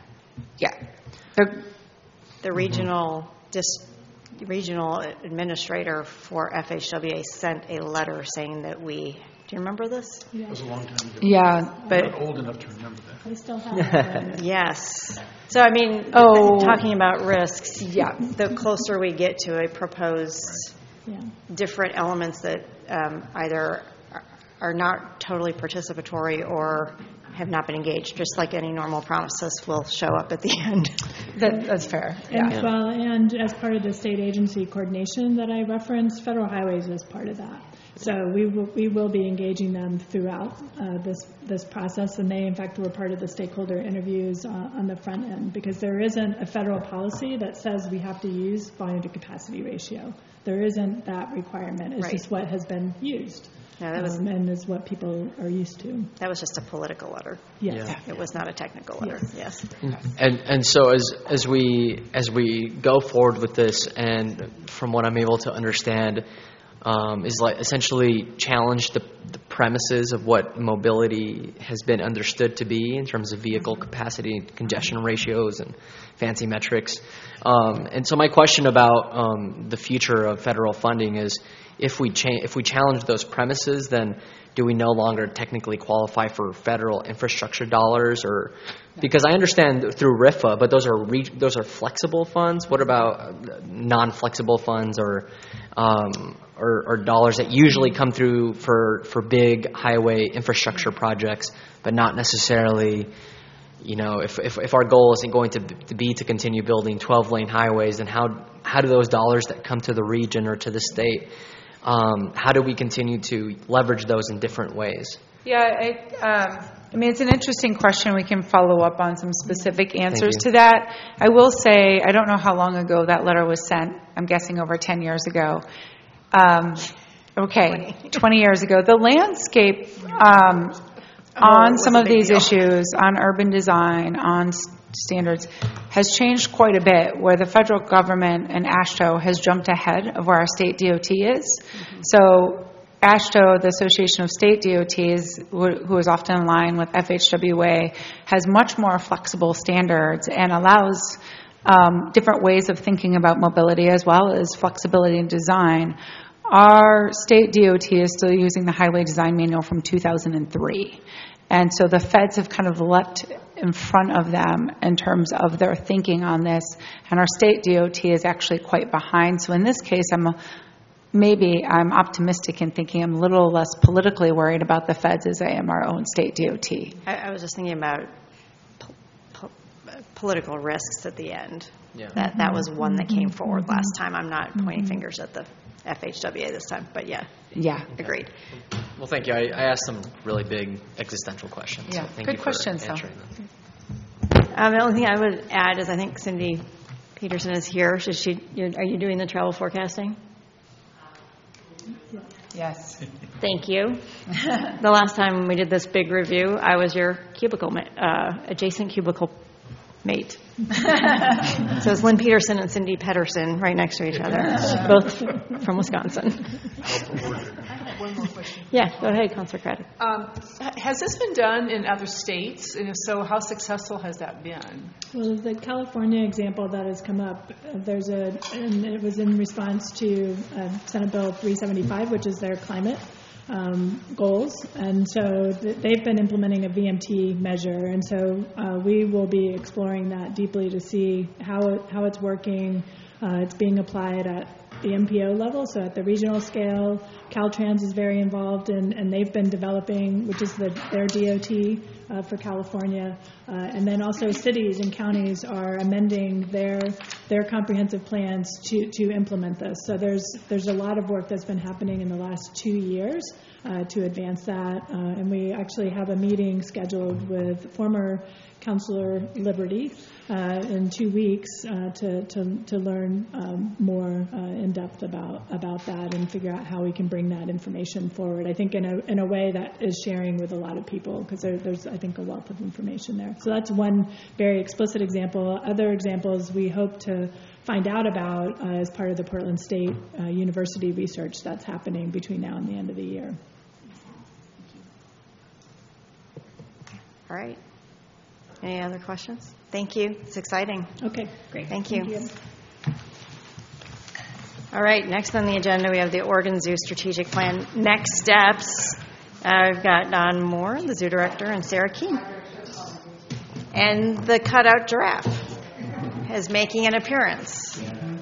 Yeah. They're, the regional dis, regional administrator for F H W A sent a letter saying that we. Do you remember this? Yeah. It was a long time ago. Yeah, but I'm not old enough to remember that. I still have it. Yes. So, I mean, oh. talking about risks, yeah. the closer we get to a proposed Yeah. different elements that um, either are not totally participatory or have not been engaged, just like any normal process will show up at the end. That, that's fair. And, Yeah. well, and as part of the state agency coordination that I referenced, Federal Highways is part of that. So we will, we will be engaging them throughout uh, this this process, and they, in fact, were part of the stakeholder interviews uh, on the front end, because there isn't a federal policy that says we have to use volume to capacity ratio. There isn't that requirement. It's Right. just what has been used. No, that was um, and is what people are used to. that was just a political letter. Yes. Yeah. It was not a technical letter. Yes. And and so as as we as we go forward with this, and from what I'm able to understand, um, is like essentially challenge the, the premises of what mobility has been understood to be in terms of vehicle capacity, congestion ratios, and fancy metrics. Um, and so my question about um, the future of federal funding is, if we cha- if we challenge those premises, then do we no longer technically qualify for federal infrastructure dollars? Or because I understand through R I F A, but those are re- those are flexible funds. What about non-flexible funds, or, um, or or dollars that usually come through for for big highway infrastructure projects, but not necessarily? You know, if, if if our goal isn't going to be to continue building twelve-lane highways, then how how do those dollars that come to the region or to the state, um, how do we continue to leverage those in different ways? Yeah, I, um, I mean, it's an interesting question. We can follow up on some specific answers you. to that. I will say, I don't know how long ago that letter was sent. I'm guessing over ten years ago. Um, okay, twenty. twenty years ago. The landscape um, on was some a of big these deal. issues, on urban design, on s- standards, has changed quite a bit, where the federal government and AASHTO has jumped ahead of where our state D O T is. So AASHTO, the Association of State D O Ts, who who is often in line with F H W A, has much more flexible standards and allows um, different ways of thinking about mobility as well as flexibility in design. Our state D O T is still using the Highway Design Manual from two thousand three. And so the feds have kind of leapt in front of them in terms of their thinking on this. And our state D O T is actually quite behind. So in this case, I'm a, maybe I'm optimistic in thinking I'm a little less politically worried about the feds as I am our own state D O T. I, I was just thinking about po- po- political risks at the end. Yeah. That that was one that came forward last time. I'm not pointing fingers at the F H W A this time, but yeah, Yeah. agreed. Well, thank you. I, I asked some really big existential questions. Yeah, so thank good you for questions, though. answering them. Um, the only thing I would add is I think Cindy Peterson is here. Is she? You're, are you doing the travel forecasting? Yes. Thank you. The last time we did this big review, I was your cubicle, ma- uh, adjacent cubicle mate. So it's Lynn Peterson and Cindy Pedersen right next to each other, both from Wisconsin. I have one more question. Yeah, go ahead, Councilor Craddock. Um, ha- Has this been done in other states? And if so, how successful has that been? Well, the California example that has come up, uh, there's a, and it was in response to uh, Senate Bill three seventy-five, which is their climate um, goals. And so th- they've been implementing a V M T measure. And so uh, we will be exploring that deeply to see how, it, how it's working. Uh, it's being applied at the M P O level, so at the regional scale. Caltrans is very involved, in, and they've been developing, which is the, their D O T uh, for California. Uh, and then also cities and counties are amending their their comprehensive plans to, to implement this. So there's there's a lot of work that's been happening in the last two years uh, to advance that. Uh, and we actually have a meeting scheduled with former Councilor Liberty uh, in two weeks uh, to, to to learn um, more uh, in depth about about that and figure out how we can bring that information forward. I think in a in a way that is sharing with a lot of people, because there, there's I think a wealth of information there. So that's one very explicit example. Other examples we hope to find out about uh, as part of the Portland State uh, University research that's happening between now and the end of the year. All right. Any other questions? Thank you. It's exciting. Okay, great. Thank you. All right, next on the agenda, we have the Oregon Zoo Strategic Plan. Next steps, uh, I've got Don Moore, the zoo director, and Sarah Keene. And the cutout giraffe is making an appearance.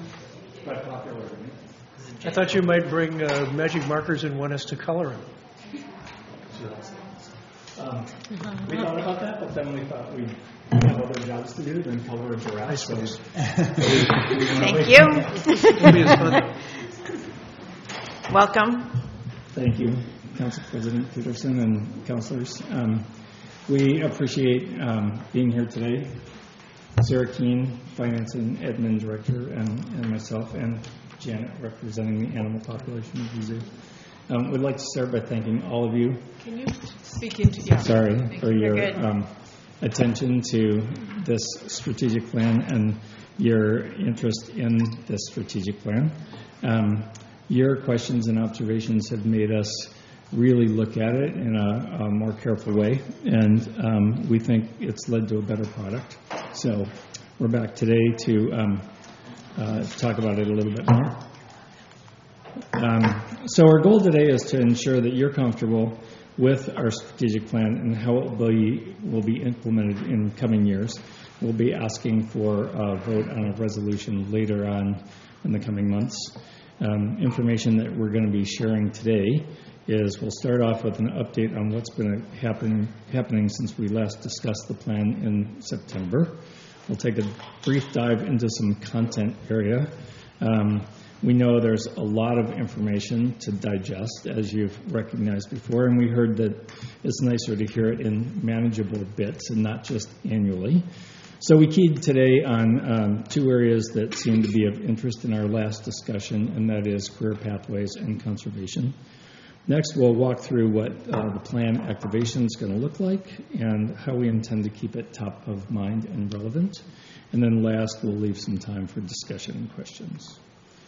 I thought you might bring uh, magic markers and want us to color them. Um, we thought about that, but then we thought we'd have other jobs to do than color a giraffe. I suppose. Thank you. It'll be as fun. Welcome. Thank you, Council President Peterson and councilors. Um, we appreciate um, being here today. Sarah Keene, Finance and Admin Director, and, and myself, and Janet, representing the animal population of the zoo. Um, we'd like to start by thanking all of you. Can you speak into, yeah. Sorry for You're your good. um, attention to this strategic plan and your interest in this strategic plan. Um, your questions and observations have made us really look at it in a, a more careful way, and um, we think it's led to a better product. So we're back today to um, uh, talk about it a little bit more. Um, so our goal today is to ensure that you're comfortable with our strategic plan and how it will be, will be implemented in coming years. We'll be asking for a vote on a resolution later on in the coming months. Um, information that we're going to be sharing today is we'll start off with an update on what's been happen, happening since we last discussed the plan in September. We'll take a brief dive into some content area. Um, We know there's a lot of information to digest, as you've recognized before, and we heard that it's nicer to hear it in manageable bits and not just annually. So we keyed today on um, two areas that seem to be of interest in our last discussion, and that is career pathways and conservation. Next, we'll walk through what uh, the plan activation is going to look like and how we intend to keep it top of mind and relevant. And then last, we'll leave some time for discussion and questions.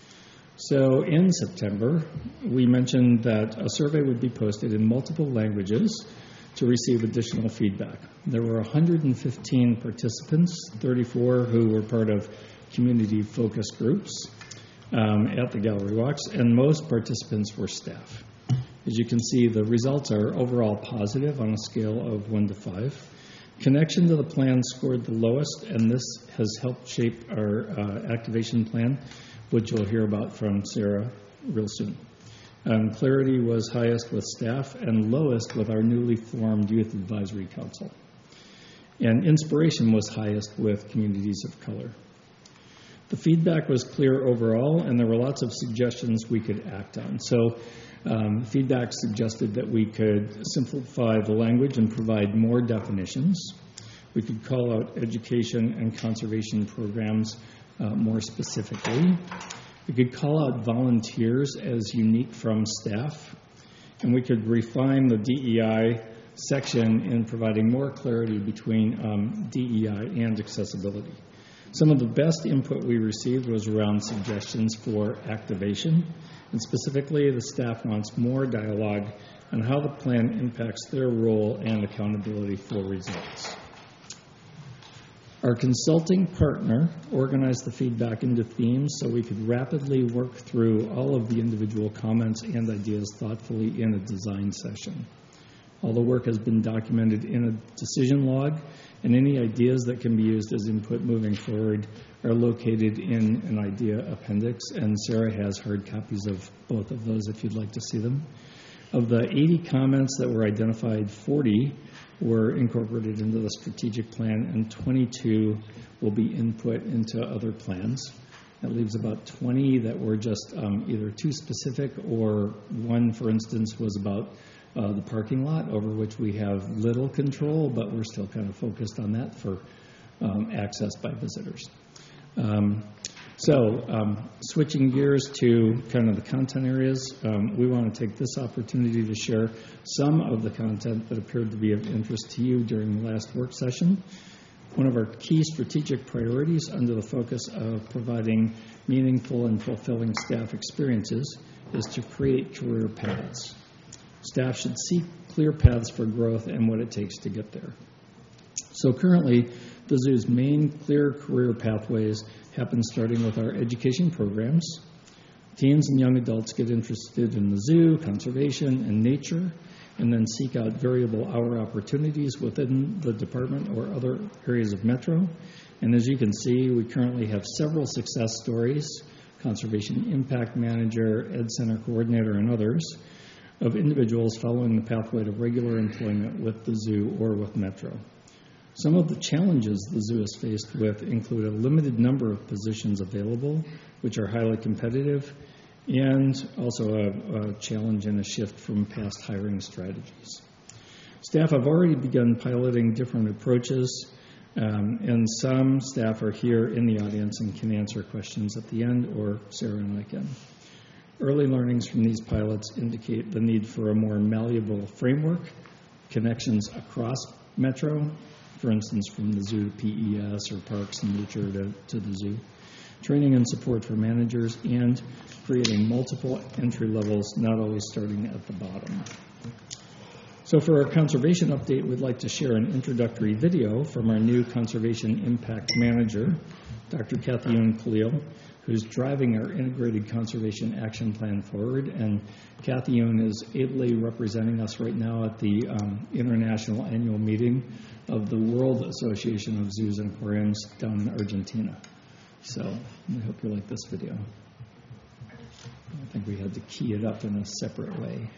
So in September, we mentioned that a survey would be posted in multiple languages to receive additional feedback. There were one hundred fifteen participants, thirty-four who were part of community focus groups um, at the Gallery Walks, and most participants were staff. As you can see, the results are overall positive on a scale of one to five. Connection to the plan scored the lowest, and this has helped shape our uh, activation plan, which you'll hear about from Sarah real soon. Um, clarity was highest with staff and lowest with our newly formed Youth Advisory Council. And inspiration was highest with communities of color. The feedback was clear overall, and there were lots of suggestions we could act on. So um, feedback suggested that we could simplify the language and provide more definitions. We could call out education and conservation programs uh, more specifically. We could call out volunteers as unique from staff, and we could refine the D E I section in providing more clarity between um, D E I and accessibility. Some of the best input we received was around suggestions for activation, and specifically the staff wants more dialogue on how the plan impacts their role and accountability for results. Our consulting partner organized the feedback into themes so we could rapidly work through all of the individual comments and ideas thoughtfully in a design session. All the work has been documented in a decision log, and any ideas that can be used as input moving forward are located in an idea appendix, and Sarah has hard copies of both of those if you'd like to see them. Of the eighty comments that were identified, forty were incorporated into the strategic plan, and twenty-two will be input into other plans. That leaves about twenty that were just um, either too specific, or one, for instance, was about uh, the parking lot, over which we have little control, but we're still kind of focused on that for um, access by visitors. Um, So, um, switching gears to kind of the content areas, um, we want to take this opportunity to share some of the content that appeared to be of interest to you during the last work session. One of our key strategic priorities under the focus of providing meaningful and fulfilling staff experiences is to create career paths. Staff should seek clear paths for growth and what it takes to get there. So currently, the zoo's main clear career pathways happen starting with our education programs. Teens and young adults get interested in the zoo, conservation, and nature, and then seek out variable hour opportunities within the department or other areas of Metro. And as you can see, we currently have several success stories, Conservation Impact Manager, Ed Center Coordinator, and others, of individuals following the pathway to regular employment with the zoo or with Metro. Some of the challenges the zoo is faced with include a limited number of positions available, which are highly competitive, and also a, a challenge and a shift from past hiring strategies. Staff have already begun piloting different approaches, um, and some staff are here in the audience and can answer questions at the end, or Sarah and I can. Early learnings from these pilots indicate the need for a more malleable framework, connections across Metro, for instance, from the zoo to P E S or parks and nature to, to the zoo, training and support for managers, and creating multiple entry levels, not always starting at the bottom. So for our conservation update, we'd like to share an introductory video from our new Conservation Impact Manager, Doctor Kathy-Yoon Khalil, who's driving our integrated conservation action plan forward. And Kathy-Yoon is ably representing us right now at the um, international annual meeting of the World Association of Zoos and Aquariums down in Argentina. So I hope you like this video. I think we had to key it up in a separate way.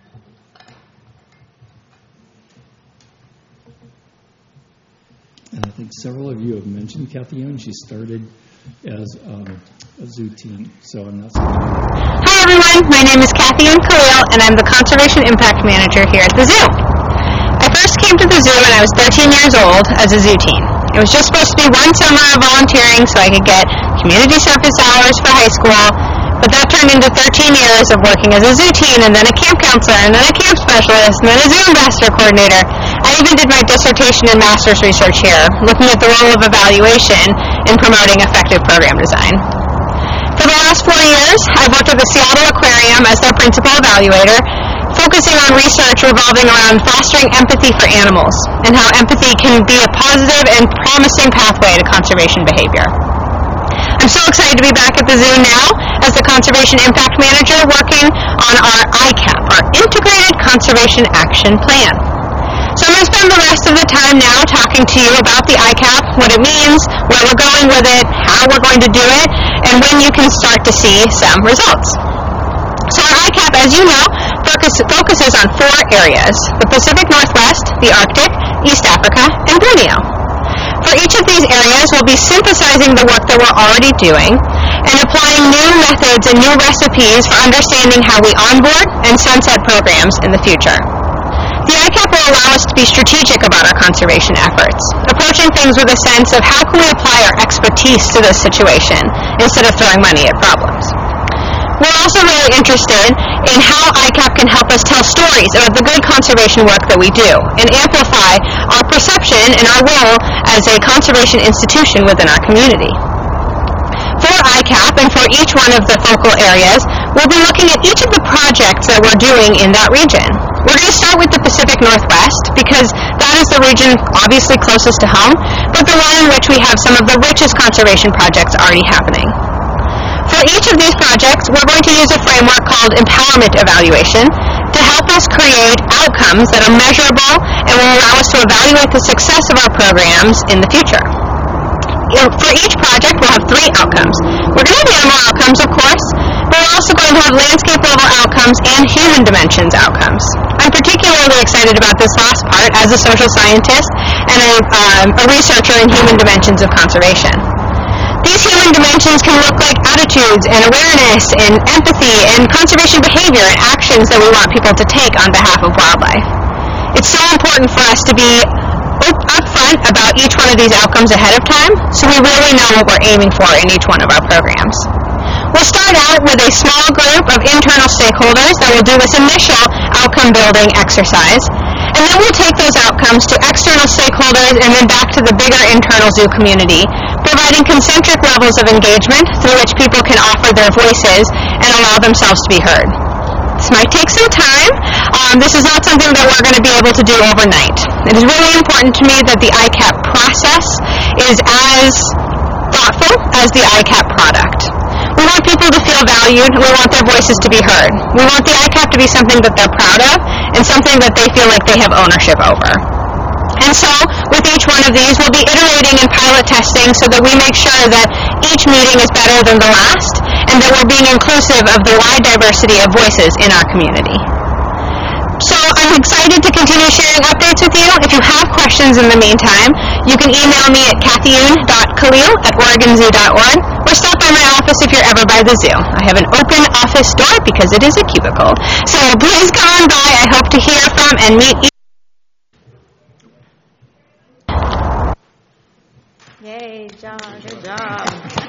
And I think several of you have mentioned Kathy-Yoon. She started as um, a zoo team, so I'm not sorry. Hi everyone, my name is Kathy-Yoon Khalil, and I'm the Conservation Impact Manager here at the zoo. I first came to the zoo when I was thirteen years old as a zoo teen. It was just supposed to be one summer of volunteering so I could get community service hours for high school, But that turned into thirteen years of working as a zoo teen, and then a camp counselor, and then a camp specialist, and then a zoo ambassador coordinator. I even did my dissertation and master's research here, looking at the role of evaluation in promoting effective program design. For the last four years, I've worked at the Seattle Aquarium as their principal evaluator, focusing on research revolving around fostering empathy for animals and how empathy can be a positive and promising pathway to conservation behavior. I'm so excited to be back at the zoo now as the Conservation Impact Manager working on our I CAP, our Integrated Conservation Action Plan. So I'm going to spend the rest of the time now talking to you about the I CAP, what it means, where we're going with it, how we're going to do it, and when you can start to see some results. So our I CAP, as you know, focus, focuses on four areas: the Pacific Northwest, the Arctic, East Africa, and Borneo. For each of these areas, we'll be synthesizing the work that we're already doing and applying new methods and new recipes for understanding how we onboard and sunset programs in the future. The I CAP will allow us to be strategic about our conservation efforts, approaching things with a sense of how can we apply our expertise to this situation instead of throwing money at problems. We're also really interested in how I CAP can help us tell stories about the good conservation work that we do and amplify our perception and our role as a conservation institution within our community. For I CAP and for each one of the focal areas, we'll be looking at each of the projects that we're doing in that region. We're going to start with the Pacific Northwest because that is the region obviously closest to home, but the one in which we have some of the richest conservation projects already happening. For each of these projects, we're going to use a framework called empowerment evaluation to help us create outcomes that are measurable and will allow us to evaluate the success of our programs in the future. For each project, we'll have three outcomes. We're going to have animal outcomes, of course, but we're also going to have landscape-level outcomes and human dimensions outcomes. I'm particularly excited about this last part as a social scientist and a, um, a researcher in human dimensions of conservation. These human dimensions can look like attitudes and awareness and empathy and conservation behavior and actions that we want people to take on behalf of wildlife. It's so important for us to be upfront about each one of these outcomes ahead of time so we really know what we're aiming for in each one of our programs. We'll start out with a small group of internal stakeholders that will do this initial outcome building exercise, and then we'll take those outcomes to external stakeholders and then back to the bigger internal zoo community, providing concentric levels of engagement through which people can offer their voices and allow themselves to be heard. This might take some time. Um, this is not something that we're going to be able to do overnight. It is really important to me that the I CAP process is as thoughtful as the I CAP product. We want people to feel valued, and we want their voices to be heard. We want the I CAP to be something that they're proud of and something that they feel like they have ownership over. And so, with each one of these, we'll be iterating and pilot testing so that we make sure that each meeting is better than the last and that we're being inclusive of the wide diversity of voices in our community. So I'm excited to continue sharing updates with you. If you have questions in the meantime, you can email me at kathyoon dot khalil at oregon zoo dot org or stop by my office if you're ever by the zoo. I have an open office door because it is a cubicle. So please come on by. I hope to hear from and meet you. Yay, John, good job.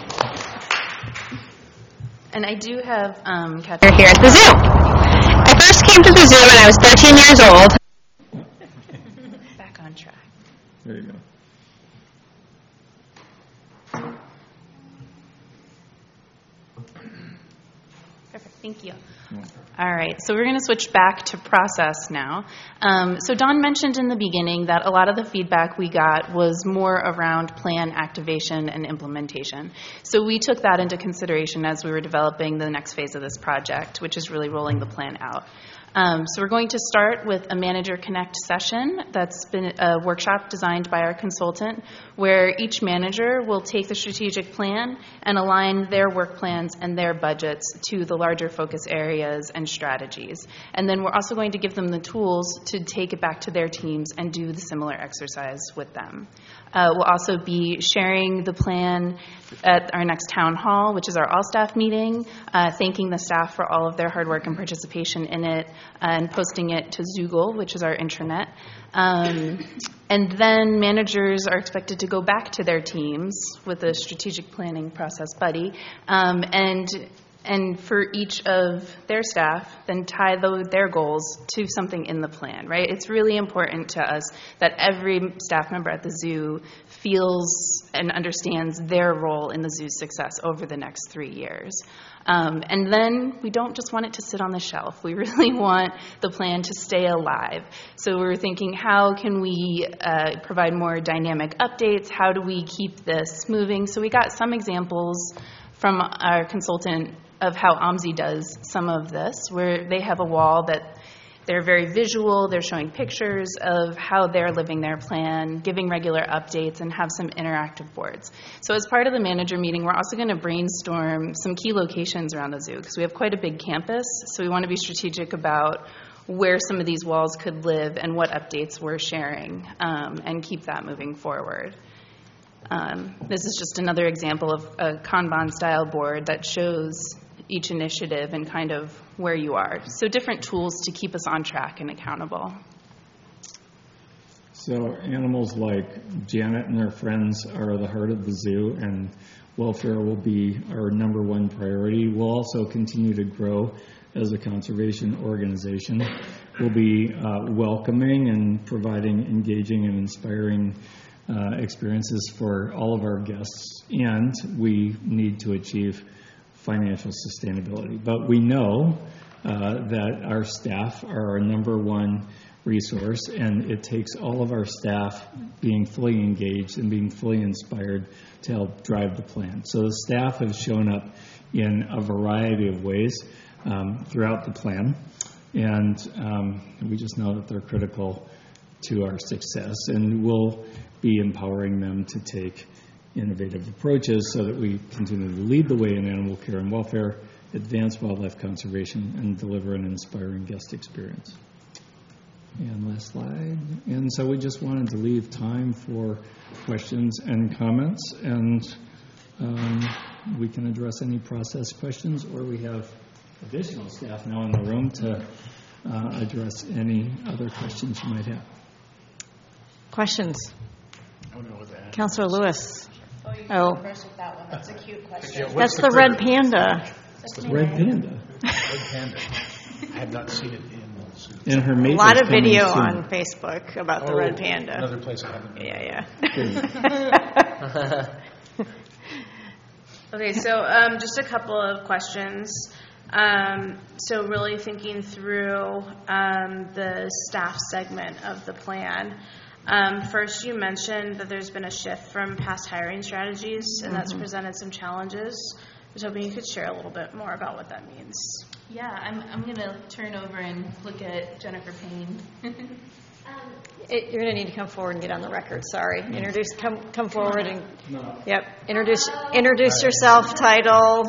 And I do have um, You're here at the zoo. I first came to the zoo when I was thirteen years old. Back on track. There you go. Perfect, thank you. All right, so we're going to switch back to process now. Um, so Don mentioned in the beginning that a lot of the feedback we got was more around plan activation and implementation. So we took that into consideration as we were developing the next phase of this project, which is really rolling the plan out. Um, so we're going to start with a Manager Connect session that's been a workshop designed by our consultant where each manager will take the strategic plan and align their work plans and their budgets to the larger focus areas and strategies. And then we're also going to give them the tools to take it back to their teams and do the similar exercise with them. Uh, we'll also be sharing the plan at our next town hall, which is our all-staff meeting, uh, thanking the staff for all of their hard work and participation in it, and posting it to Zoogle, which is our intranet. Um, and then managers are expected to go back to their teams with a strategic planning process buddy um, and and for each of their staff, then tie the, their goals to something in the plan, right? It's really important to us that every staff member at the zoo feels and understands their role in the zoo's success over the next three years. Um, and then we don't just want it to sit on the shelf. We really want the plan to stay alive. So we're thinking, how can we uh, provide more dynamic updates? How do we keep this moving? So we got some examples from our consultant of how O M S I does some of this, where they have a wall that they're very visual, they're showing pictures of how they're living their plan, giving regular updates, and have some interactive boards. So as part of the manager meeting, we're also going to brainstorm some key locations around the zoo, because we have quite a big campus, so we want to be strategic about where some of these walls could live and what updates we're sharing, um, and keep that moving forward. Um, this is just another example of a Kanban-style board that shows each initiative and kind of where you are. So different tools to keep us on track and accountable. So animals like Janet and her friends are the heart of the zoo, and welfare will be our number one priority. We'll also continue to grow as a conservation organization. We'll be uh, welcoming and providing engaging and inspiring uh, experiences for all of our guests, and we need to achieve financial sustainability. But we know uh, that our staff are our number one resource, and it takes all of our staff being fully engaged and being fully inspired to help drive the plan. So the staff have shown up in a variety of ways um, throughout the plan, and um, we just know that they're critical to our success, and we'll be empowering them to take innovative approaches so that we continue to lead the way in animal care and welfare, advance wildlife conservation, and deliver an inspiring guest experience. And last slide. And so we just wanted to leave time for questions and comments, and um, we can address any process questions, or we have additional staff now in the room to uh, address any other questions you might have. Questions? I don't know what that is. Councilor Lewis. Oh, you can Oh. go first with that one. That's a cute question. Yeah, what's That's the the red critter? panda. Red panda. Red panda. I have not seen it in the zoo. And her A mate lot is of coming video soon. on Facebook about the Oh, red panda. Another place I haven't been. Yeah, yeah. Okay, so um, just a couple of questions. Um, so really thinking through um, the staff segment of the plan. Um, first, you mentioned that there's been a shift from past hiring strategies, and that's presented some challenges. I was hoping you could share a little bit more about what that means. Yeah, I'm, I'm going to turn over and look at Jennifer Payne. It, you're going to need to come forward and get on the record. Sorry. Introduce. Come. Come forward and. Yep. Introduce. Introduce yourself. Title.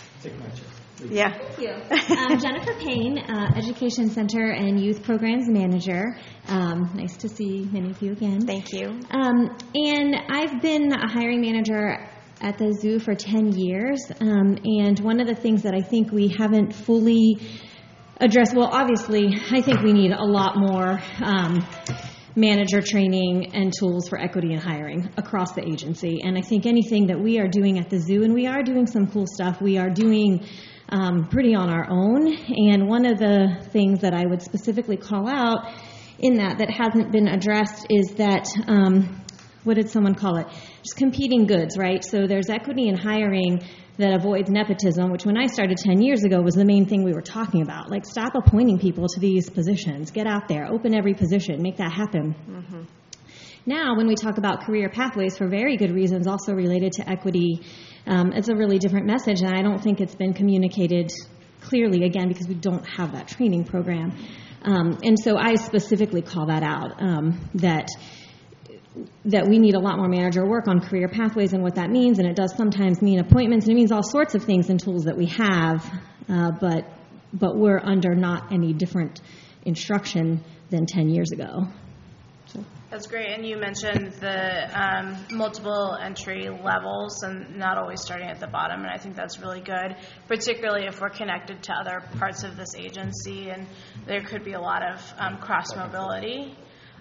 Yeah. Thank you. I'm Jennifer Payne, uh, Education Center and Youth Programs Manager. Um, nice to see many of you again. Thank you. Um, and I've been a hiring manager at the zoo for ten years. Um, and one of the things that I think we haven't fully addressed, well, obviously, I think we need a lot more um, manager training and tools for equity in hiring across the agency. And I think anything that we are doing at the zoo, and we are doing some cool stuff, we are doing um, pretty on our own. And one of the things that I would specifically call out in that that hasn't been addressed is that, um, what did someone call it? Just competing goods, right? So there's equity in hiring that avoids nepotism, which when I started ten years ago was the main thing we were talking about. Like, stop appointing people to these positions. Get out there. Open every position. Make that happen. Mm-hmm. Now, when we talk about career pathways for very good reasons, also related to equity, um, it's a really different message, and I don't think it's been communicated clearly, again, because we don't have that training program. Um, and so I specifically call that out, um, that that we need a lot more manager work on career pathways and what that means, and it does sometimes mean appointments, and it means all sorts of things and tools that we have, uh, but but we're under not any different instruction than ten years ago. So. That's great. And you mentioned the um, multiple entry levels and not always starting at the bottom, and I think that's really good, particularly if we're connected to other parts of this agency, and there could be a lot of um, cross-mobility.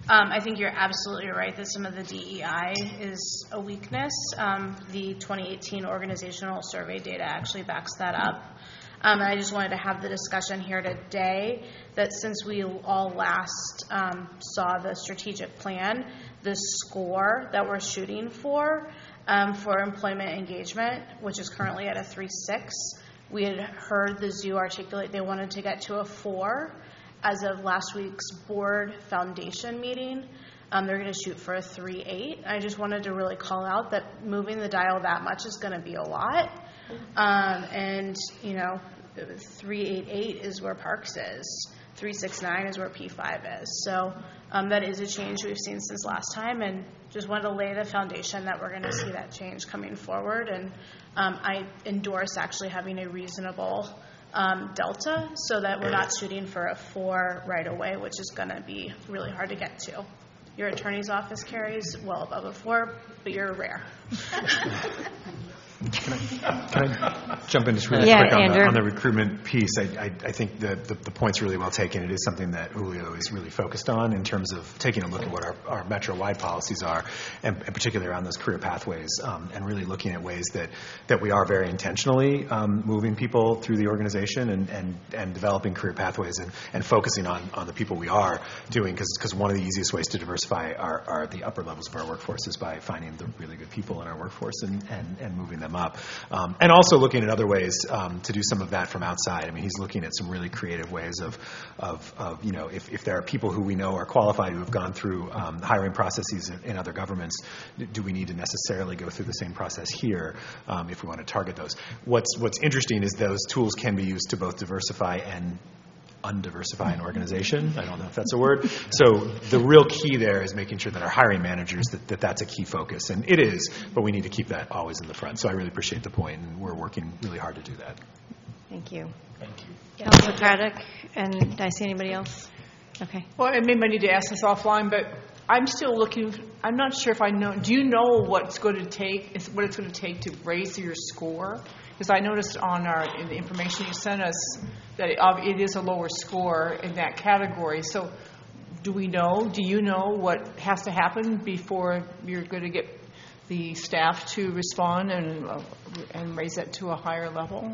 Um, I think you're absolutely right that some of the D E I is a weakness. Um, the twenty eighteen organizational survey data actually backs that up. Um, and I just wanted to have the discussion here today that since we all last um, saw the strategic plan, the score that we're shooting for um, for employment engagement, which is currently at a three point six, we had heard the zoo articulate they wanted to get to a four. As of last week's board foundation meeting, um, they're going to shoot for a three point eight. I just wanted to really call out that moving the dial that much is going to be a lot. Um, and, you know, three eight eight is where Parks is. three six nine is where P five is. So um, that is a change we've seen since last time, and just wanted to lay the foundation that we're going to see that change coming forward. And um, I endorse actually having a reasonable Um, delta so that we're not shooting for a four right away, which is going to be really hard to get to. Your attorney's office carries well above a four, but you're rare. Can I, can I jump in just really Yeah, quick on the, Andrew. on the recruitment piece? I, I, I think the, the, the point's really well taken. It is something that Julio is really focused on in terms of taking a look at what our, our metro-wide policies are, and, and particularly around those career pathways, um, and really looking at ways that, that we are very intentionally um, moving people through the organization and, and, and developing career pathways and, and focusing on, on the people we are doing, because one of the easiest ways to diversify are, are the upper levels of our workforce is by finding the really good people in our workforce and, and, and moving them up. Um, and also looking at other ways um, to do some of that from outside. I mean, he's looking at some really creative ways of, of, of you know, if, if there are people who we know are qualified who have gone through um, hiring processes in, in other governments, do we need to necessarily go through the same process here um, if we want to target those? What's, what's interesting is those tools can be used to both diversify and undiversify an organization. I don't know if that's a word. So the real key there is making sure that our hiring managers, that, that that's a key focus. And it is, but we need to keep that always in the front. So I really appreciate the point, and we're working really hard to do that. Thank you. Thank you. Councilor Craddock, and did I see anybody else? Okay. Well, I maybe I need to ask this offline, but I'm still looking, I'm not sure if I know, do you know what's going to take, is what it's going to take to raise your score? Because I noticed on our, in the information you sent us, that it, it is a lower score in that category. So do we know, do you know what has to happen before you're going to get the staff to respond and, uh, and raise that to a higher level?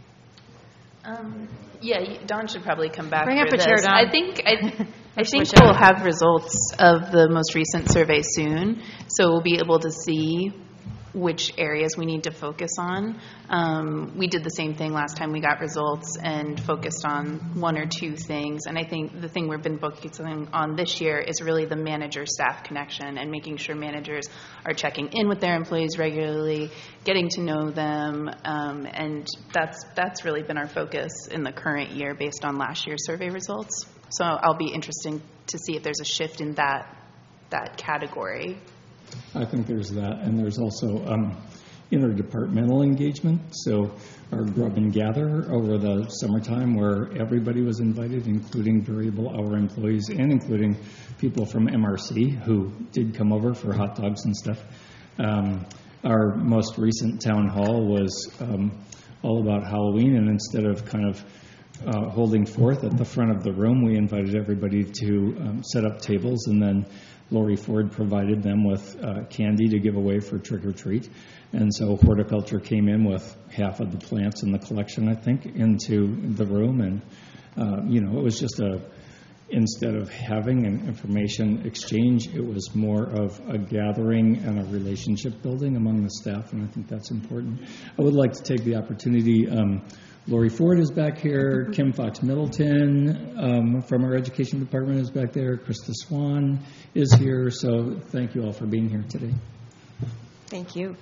Um, yeah, you- Dawn should probably come back Bring for up a this. chair, Dawn. I think I, I think switch we'll over. have results of the most recent survey soon, so we'll be able to see which areas we need to focus on. Um, we did the same thing last time we got results and focused on one or two things. And I think the thing we've been focusing on this year is really the manager-staff connection and making sure managers are checking in with their employees regularly, getting to know them, um, and that's that's really been our focus in the current year based on last year's survey results. So I'll be interested to see if there's a shift in that that category. I think there's that, and there's also um, interdepartmental engagement. So our grub and gather over the summertime, where everybody was invited, including variable hour employees and including people from M R C who did come over for hot dogs and stuff. Um, our most recent town hall was um, all about Halloween, and instead of kind of uh, holding forth at the front of the room, we invited everybody to um, set up tables, and then Lori Ford provided them with uh, candy to give away for trick or treat. And so horticulture came in with half of the plants in the collection, I think, into the room. And, uh, you know, it was just a, instead of having an information exchange, it was more of a gathering and a relationship building among the staff. And I think that's important. I would like to take the opportunity. Um, Lori Ford is back here. Kim Fox Middleton um, from our education department is back there. Krista Swan is here. So thank you all for being here today. Thank you.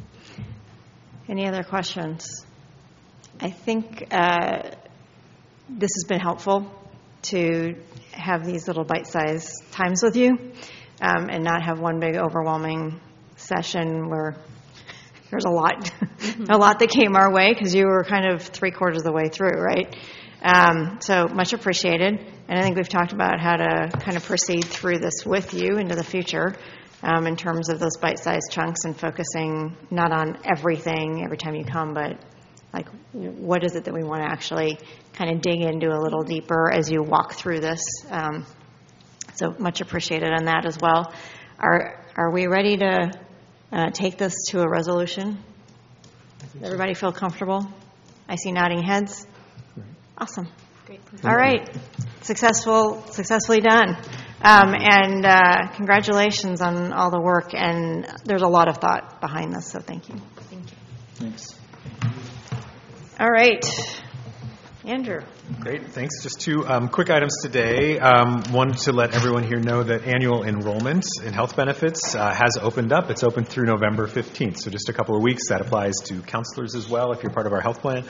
Any other questions? I think uh, this has been helpful to have these little bite-sized times with you um, and not have one big overwhelming session where there's a lot, a lot that came our way because you were kind of three quarters of the way through, right? Um, so much appreciated. And I think we've talked about how to kind of proceed through this with you into the future um, in terms of those bite-sized chunks and focusing not on everything every time you come, but like what is it that we want to actually kind of dig into a little deeper as you walk through this. Um, So much appreciated on that as well. Are are we ready to uh, take this to a resolution? Does everybody feel comfortable? I see nodding heads. Awesome. Great. All right. Successful, successfully done. Um, and uh, congratulations on all the work. And there's a lot of thought behind this, so thank you. Thank you. Thanks. All right. Andrew. Great, thanks. Just two um, quick items today. Um, one, to let everyone here know that annual enrollment in health benefits uh, has opened up. It's open through November fifteenth, so just a couple of weeks. That applies to counselors as well if you're part of our health plan.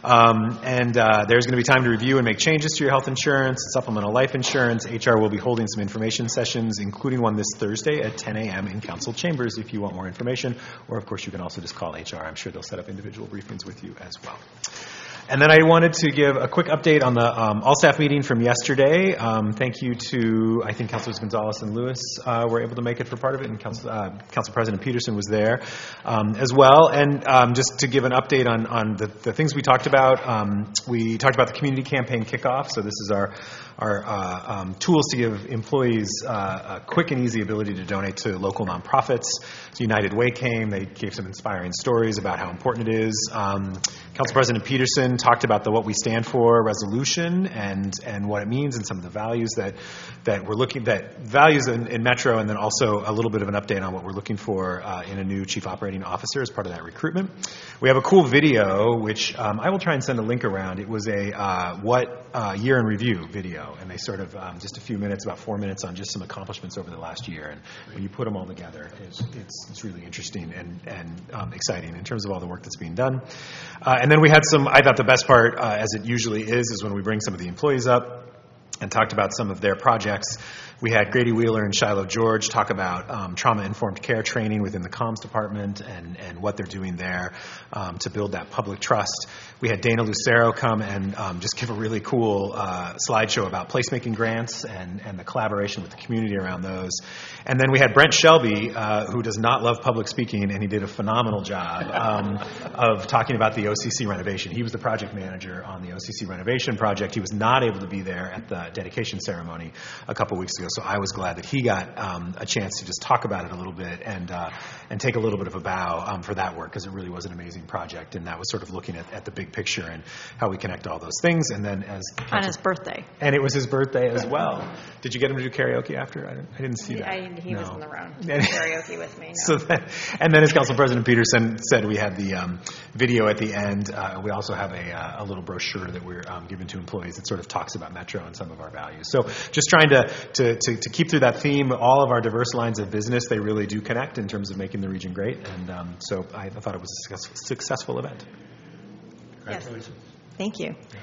Um, and uh, there's going to be time to review and make changes to your health insurance, supplemental life insurance. H R will be holding some information sessions, including one this Thursday at ten a.m. in council chambers if you want more information. Or, of course, you can also just call H R. I'm sure they'll set up individual briefings with you as well. And then I wanted to give a quick update on the um, all-staff meeting from yesterday. Um, thank you to, I think, Councilors Gonzalez and Lewis uh, were able to make it for part of it, and Council, uh, Council President Peterson was there um, as well. And um, just to give an update on, on the, the things we talked about, um, we talked about the community campaign kickoff. So this is our, our uh, um, tools to give employees uh, a quick and easy ability to donate to local nonprofits. So United Way came. They gave some inspiring stories about how important it is. Um, Council President Peterson talked about the What We Stand For resolution and and what it means and some of the values that that we're looking that values in, in Metro, and then also a little bit of an update on what we're looking for uh, in a new chief operating officer as part of that recruitment. We have a cool video which um, I will try and send a link around. It was a uh, what uh, year in review video, and they sort of um, just a few minutes, about four minutes, on just some accomplishments over the last year. And when you put them all together, it's it's, it's really interesting and and um, exciting in terms of all the work that's being done. Uh, and then we had some. I thought the best part, uh, as it usually is, is when we bring some of the employees up and talked about some of their projects. We had Grady Wheeler and Shiloh George talk about um, trauma-informed care training within the comms department and, and what they're doing there um, to build that public trust. We had Dana Lucero come and um, just give a really cool uh, slideshow about placemaking grants and, and the collaboration with the community around those. And then we had Brent Shelby, uh, who does not love public speaking, and he did a phenomenal job um, of talking about the O C C renovation. He was the project manager on the O C C renovation project. He was not able to be there at the dedication ceremony a couple weeks ago, so I was glad that he got um, a chance to just talk about it a little bit and uh, and take a little bit of a bow um, for that work, because it really was an amazing project, and that was sort of looking at, at the big picture and how we connect all those things. And then as on his birthday, and it was his birthday as well. Did you get him to do karaoke after? I didn't, I didn't see he, that. I, he no. was in the round karaoke with me. No. So then, and then as Council President Peterson said, we had the um, video at the end. Uh, we also have a, uh, a little brochure that we're um, giving to employees that sort of talks about Metro and some of our values. So just trying to, to, to, to keep through that theme. All of our diverse lines of business, they really do connect in terms of making the region great. And um, so I, I thought it was a success, successful event. Congratulations. Yes. Thank you.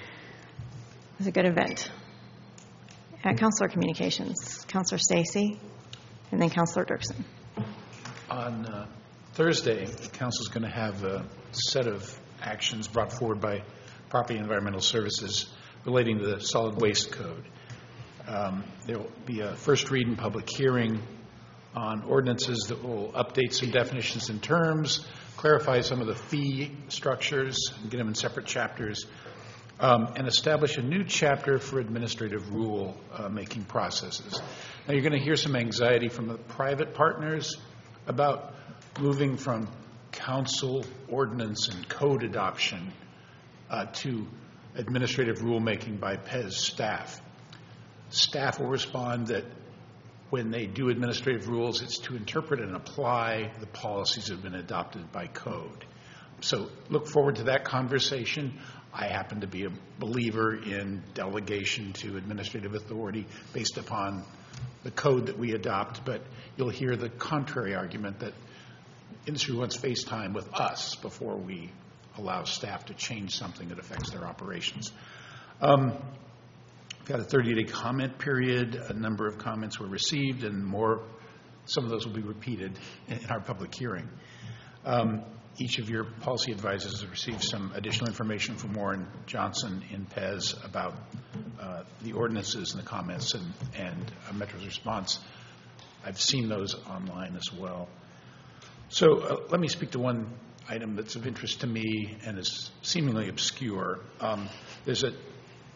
It was a good event. Uh, Councilor Communications, Councilor Stacy, and then Councilor Dirksen. On uh, Thursday, the council is going to have a set of actions brought forward by Property and Environmental Services relating to the solid waste code. Um, there will be a first read and public hearing on ordinances that will update some definitions and terms, clarify some of the fee structures, and get them in separate chapters, um, and establish a new chapter for administrative rule uh, making processes. Now, you're going to hear some anxiety from the private partners about moving from council ordinance and code adoption uh, to administrative rulemaking by P E S staff. Staff will respond that when they do administrative rules, it's to interpret and apply the policies that have been adopted by code. So look forward to that conversation. I happen to be a believer in delegation to administrative authority based upon the code that we adopt, but you'll hear the contrary argument that industry wants face time with us before we allow staff to change something that affects their operations. Um, we've got a thirty-day comment period. A number of comments were received, and more. Some of those will be repeated in our public hearing. Um, each of your policy advisors has received some additional information from Warren Johnson in P E S about uh, the ordinances and the comments and, and uh, Metro's response. I've seen those online as well. So uh, let me speak to one item that's of interest to me and is seemingly obscure. Um, there's a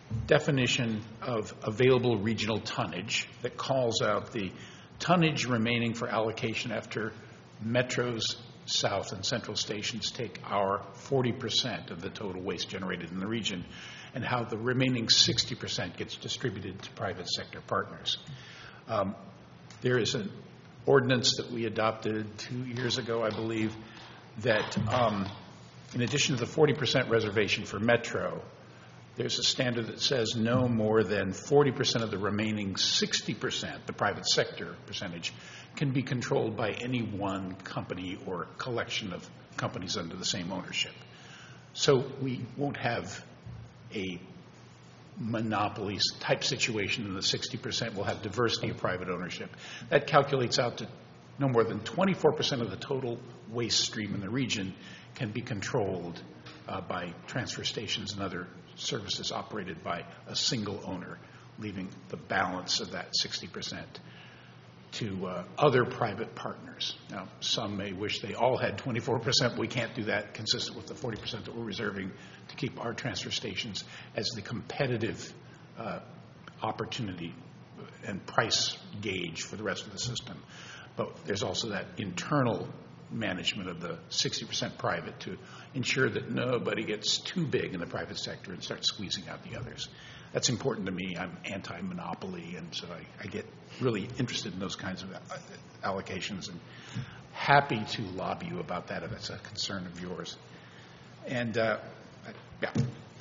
definition of available regional tonnage that calls out the tonnage remaining for allocation after Metro's South and Central stations take our forty percent of the total waste generated in the region, and how the remaining sixty percent gets distributed to private sector partners. Um, there is an ordinance that we adopted two years ago, I believe, that um, in addition to the forty percent reservation for Metro, there's a standard that says no more than forty percent of the remaining sixty percent, the private sector percentage, can be controlled by any one company or collection of companies under the same ownership. So we won't have a monopoly type situation in the sixty percent. We'll have diversity of private ownership. That calculates out to no more than twenty-four percent of the total waste stream in the region can be controlled uh, by transfer stations and other services operated by a single owner, leaving the balance of that sixty percent to uh, other private partners. Now, some may wish they all had twenty-four percent, but we can't do that consistent with the forty percent that we're reserving to keep our transfer stations as the competitive uh, opportunity and price gauge for the rest of the system. But there's also that internal management of the sixty percent private to ensure that nobody gets too big in the private sector and starts squeezing out the others. That's important to me. I'm anti-monopoly, and so I, I get really interested in those kinds of allocations and happy to lobby you about that if it's a concern of yours. And, uh, yeah.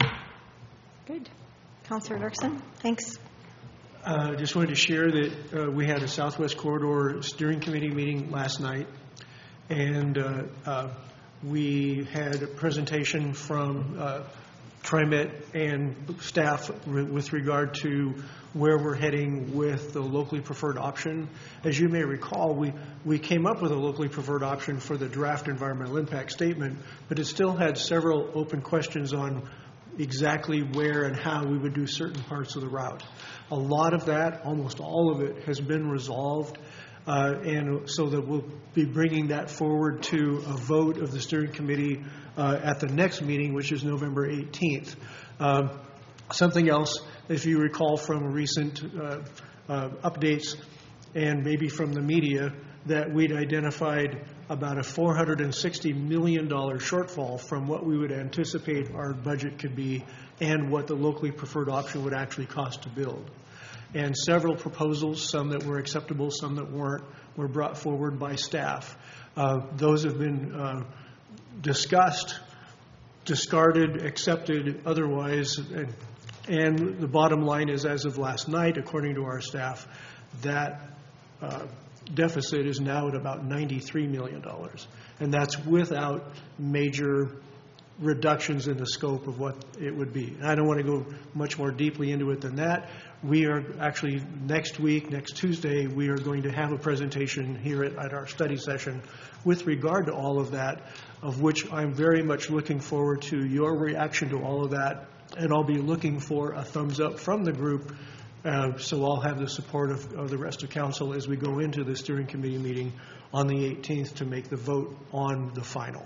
Good. Councilor Dirksen, thanks. I uh, just wanted to share that uh, we had a Southwest Corridor Steering Committee meeting last night, and uh, uh, we had a presentation from uh, TriMet and staff re- with regard to where we're heading with the locally preferred option. As you may recall, we, we came up with a locally preferred option for the draft environmental impact statement, but it still had several open questions on exactly where and how we would do certain parts of the route. A lot of that, almost all of it, has been resolved, uh, and so that we'll be bringing that forward to a vote of the steering committee uh, at the next meeting, which is November eighteenth. Um, something else, if you recall from recent uh, uh, updates and maybe from the media, that we'd identified about a four hundred sixty million dollars shortfall from what we would anticipate our budget could be and what the locally preferred option would actually cost to build. And several proposals, some that were acceptable, some that weren't, were brought forward by staff. Uh, those have been uh, discussed, discarded, accepted, otherwise, and, and the bottom line is, as of last night, according to our staff, that uh, deficit is now at about ninety-three million dollars, and that's without major reductions in the scope of what it would be. I don't want to go much more deeply into it than that. We are actually, next week, next Tuesday, we are going to have a presentation here at, at our study session with regard to all of that, of which I'm very much looking forward to your reaction to all of that, and I'll be looking for a thumbs up from the group. Uh, so I'll have the support of, of the rest of council as we go into the steering committee meeting on the eighteenth to make the vote on the final.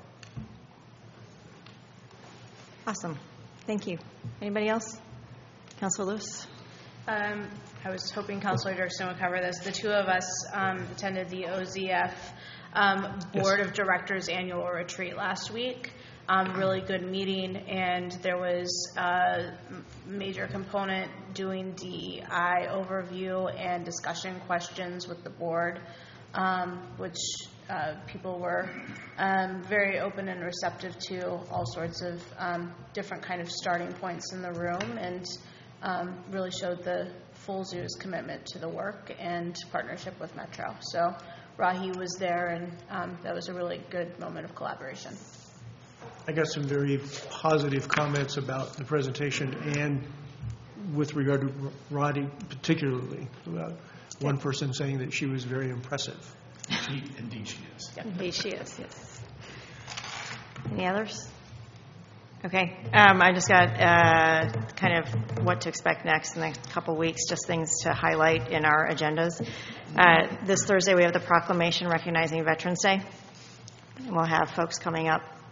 Awesome. Thank you. Anybody else? Councilor Lewis? Um, I was hoping Councilor Dirksen would cover this. The two of us um, attended the O Z F um, Board yes. of Directors annual retreat last week. Um, really good meeting, and there was a major component doing D E I overview and discussion questions with the board, um, which uh, people were um, very open and receptive to all sorts of um, different kind of starting points in the room, and um, really showed the full Zoo's commitment to the work and partnership with Metro. So Rahi was there, and um, that was a really good moment of collaboration. I got some very positive comments about the presentation and with regard to Roddy particularly, about one person saying that she was very impressive. Indeed, indeed she is. Yeah, indeed she is, yes. Any others? Okay. Um, I just got uh, kind of what to expect next in a couple weeks, just things to highlight in our agendas. Uh, this Thursday we have the proclamation recognizing Veterans Day. And we'll have folks coming up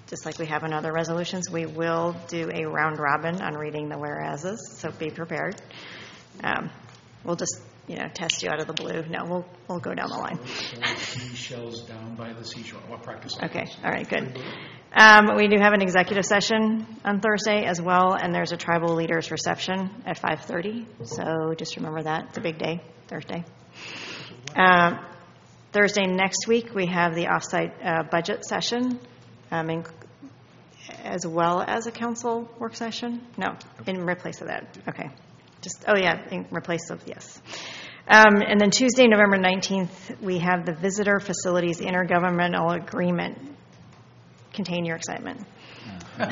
just like we have in other resolutions, we will do a round robin on reading the whereases, so be prepared. Um, We'll just, you know, test you out of the blue. No, we'll we'll go down the line. Seashells down by the seashore. What practice? Okay, all right, good. Um, we do have an executive session on Thursday as well, and there's a tribal leaders reception at five thirty. So just remember that. It's a big day, Thursday. Um, Thursday next week, we have the offsite uh, budget session, um, in, as well as a council work session. No, in replace of that. Okay. Just, oh yeah, in replace of, yes. Um, and then Tuesday, November nineteenth, we have the Visitor Facilities Intergovernmental Agreement. Contain your excitement. um,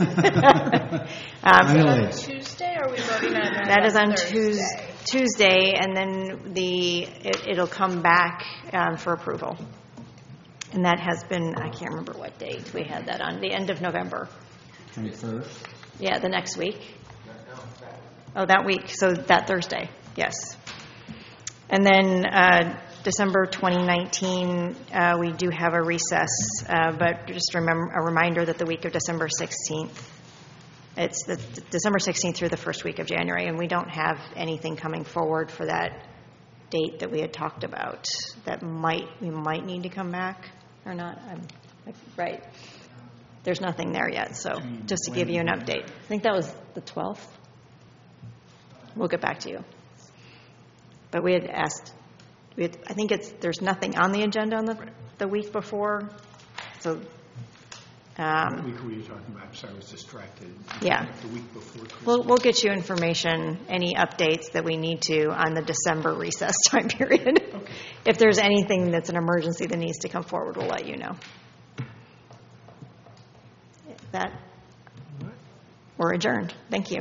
on Tuesday, or are we voting on that? That is on Thursday? Tuesday, Tuesday, and then the it, it'll come back um, for approval. And that has been, I can't remember what date we had that on, the end of November. twenty-first? Yeah, the next week. Oh, that week, so that Thursday, yes. And then uh, December twenty nineteen, uh, we do have a recess, uh, but just remember a reminder that the week of December sixteenth, it's the December sixteenth through the first week of January, and we don't have anything coming forward for that date that we had talked about that might we might need to come back or not. I'm, right. There's nothing there yet, so just to give you an update. I think that was the twelfth. We'll get back to you. But we had asked, we had, I think it's, there's nothing on the agenda on the, the week before, so. Um, what week were you talking about? I'm sorry, I was distracted. Yeah. The week before Christmas. We'll, we'll get you information, any updates that we need to on the December recess time period. Okay. If there's anything that's an emergency that needs to come forward, we'll let you know. That, we're adjourned. Thank you.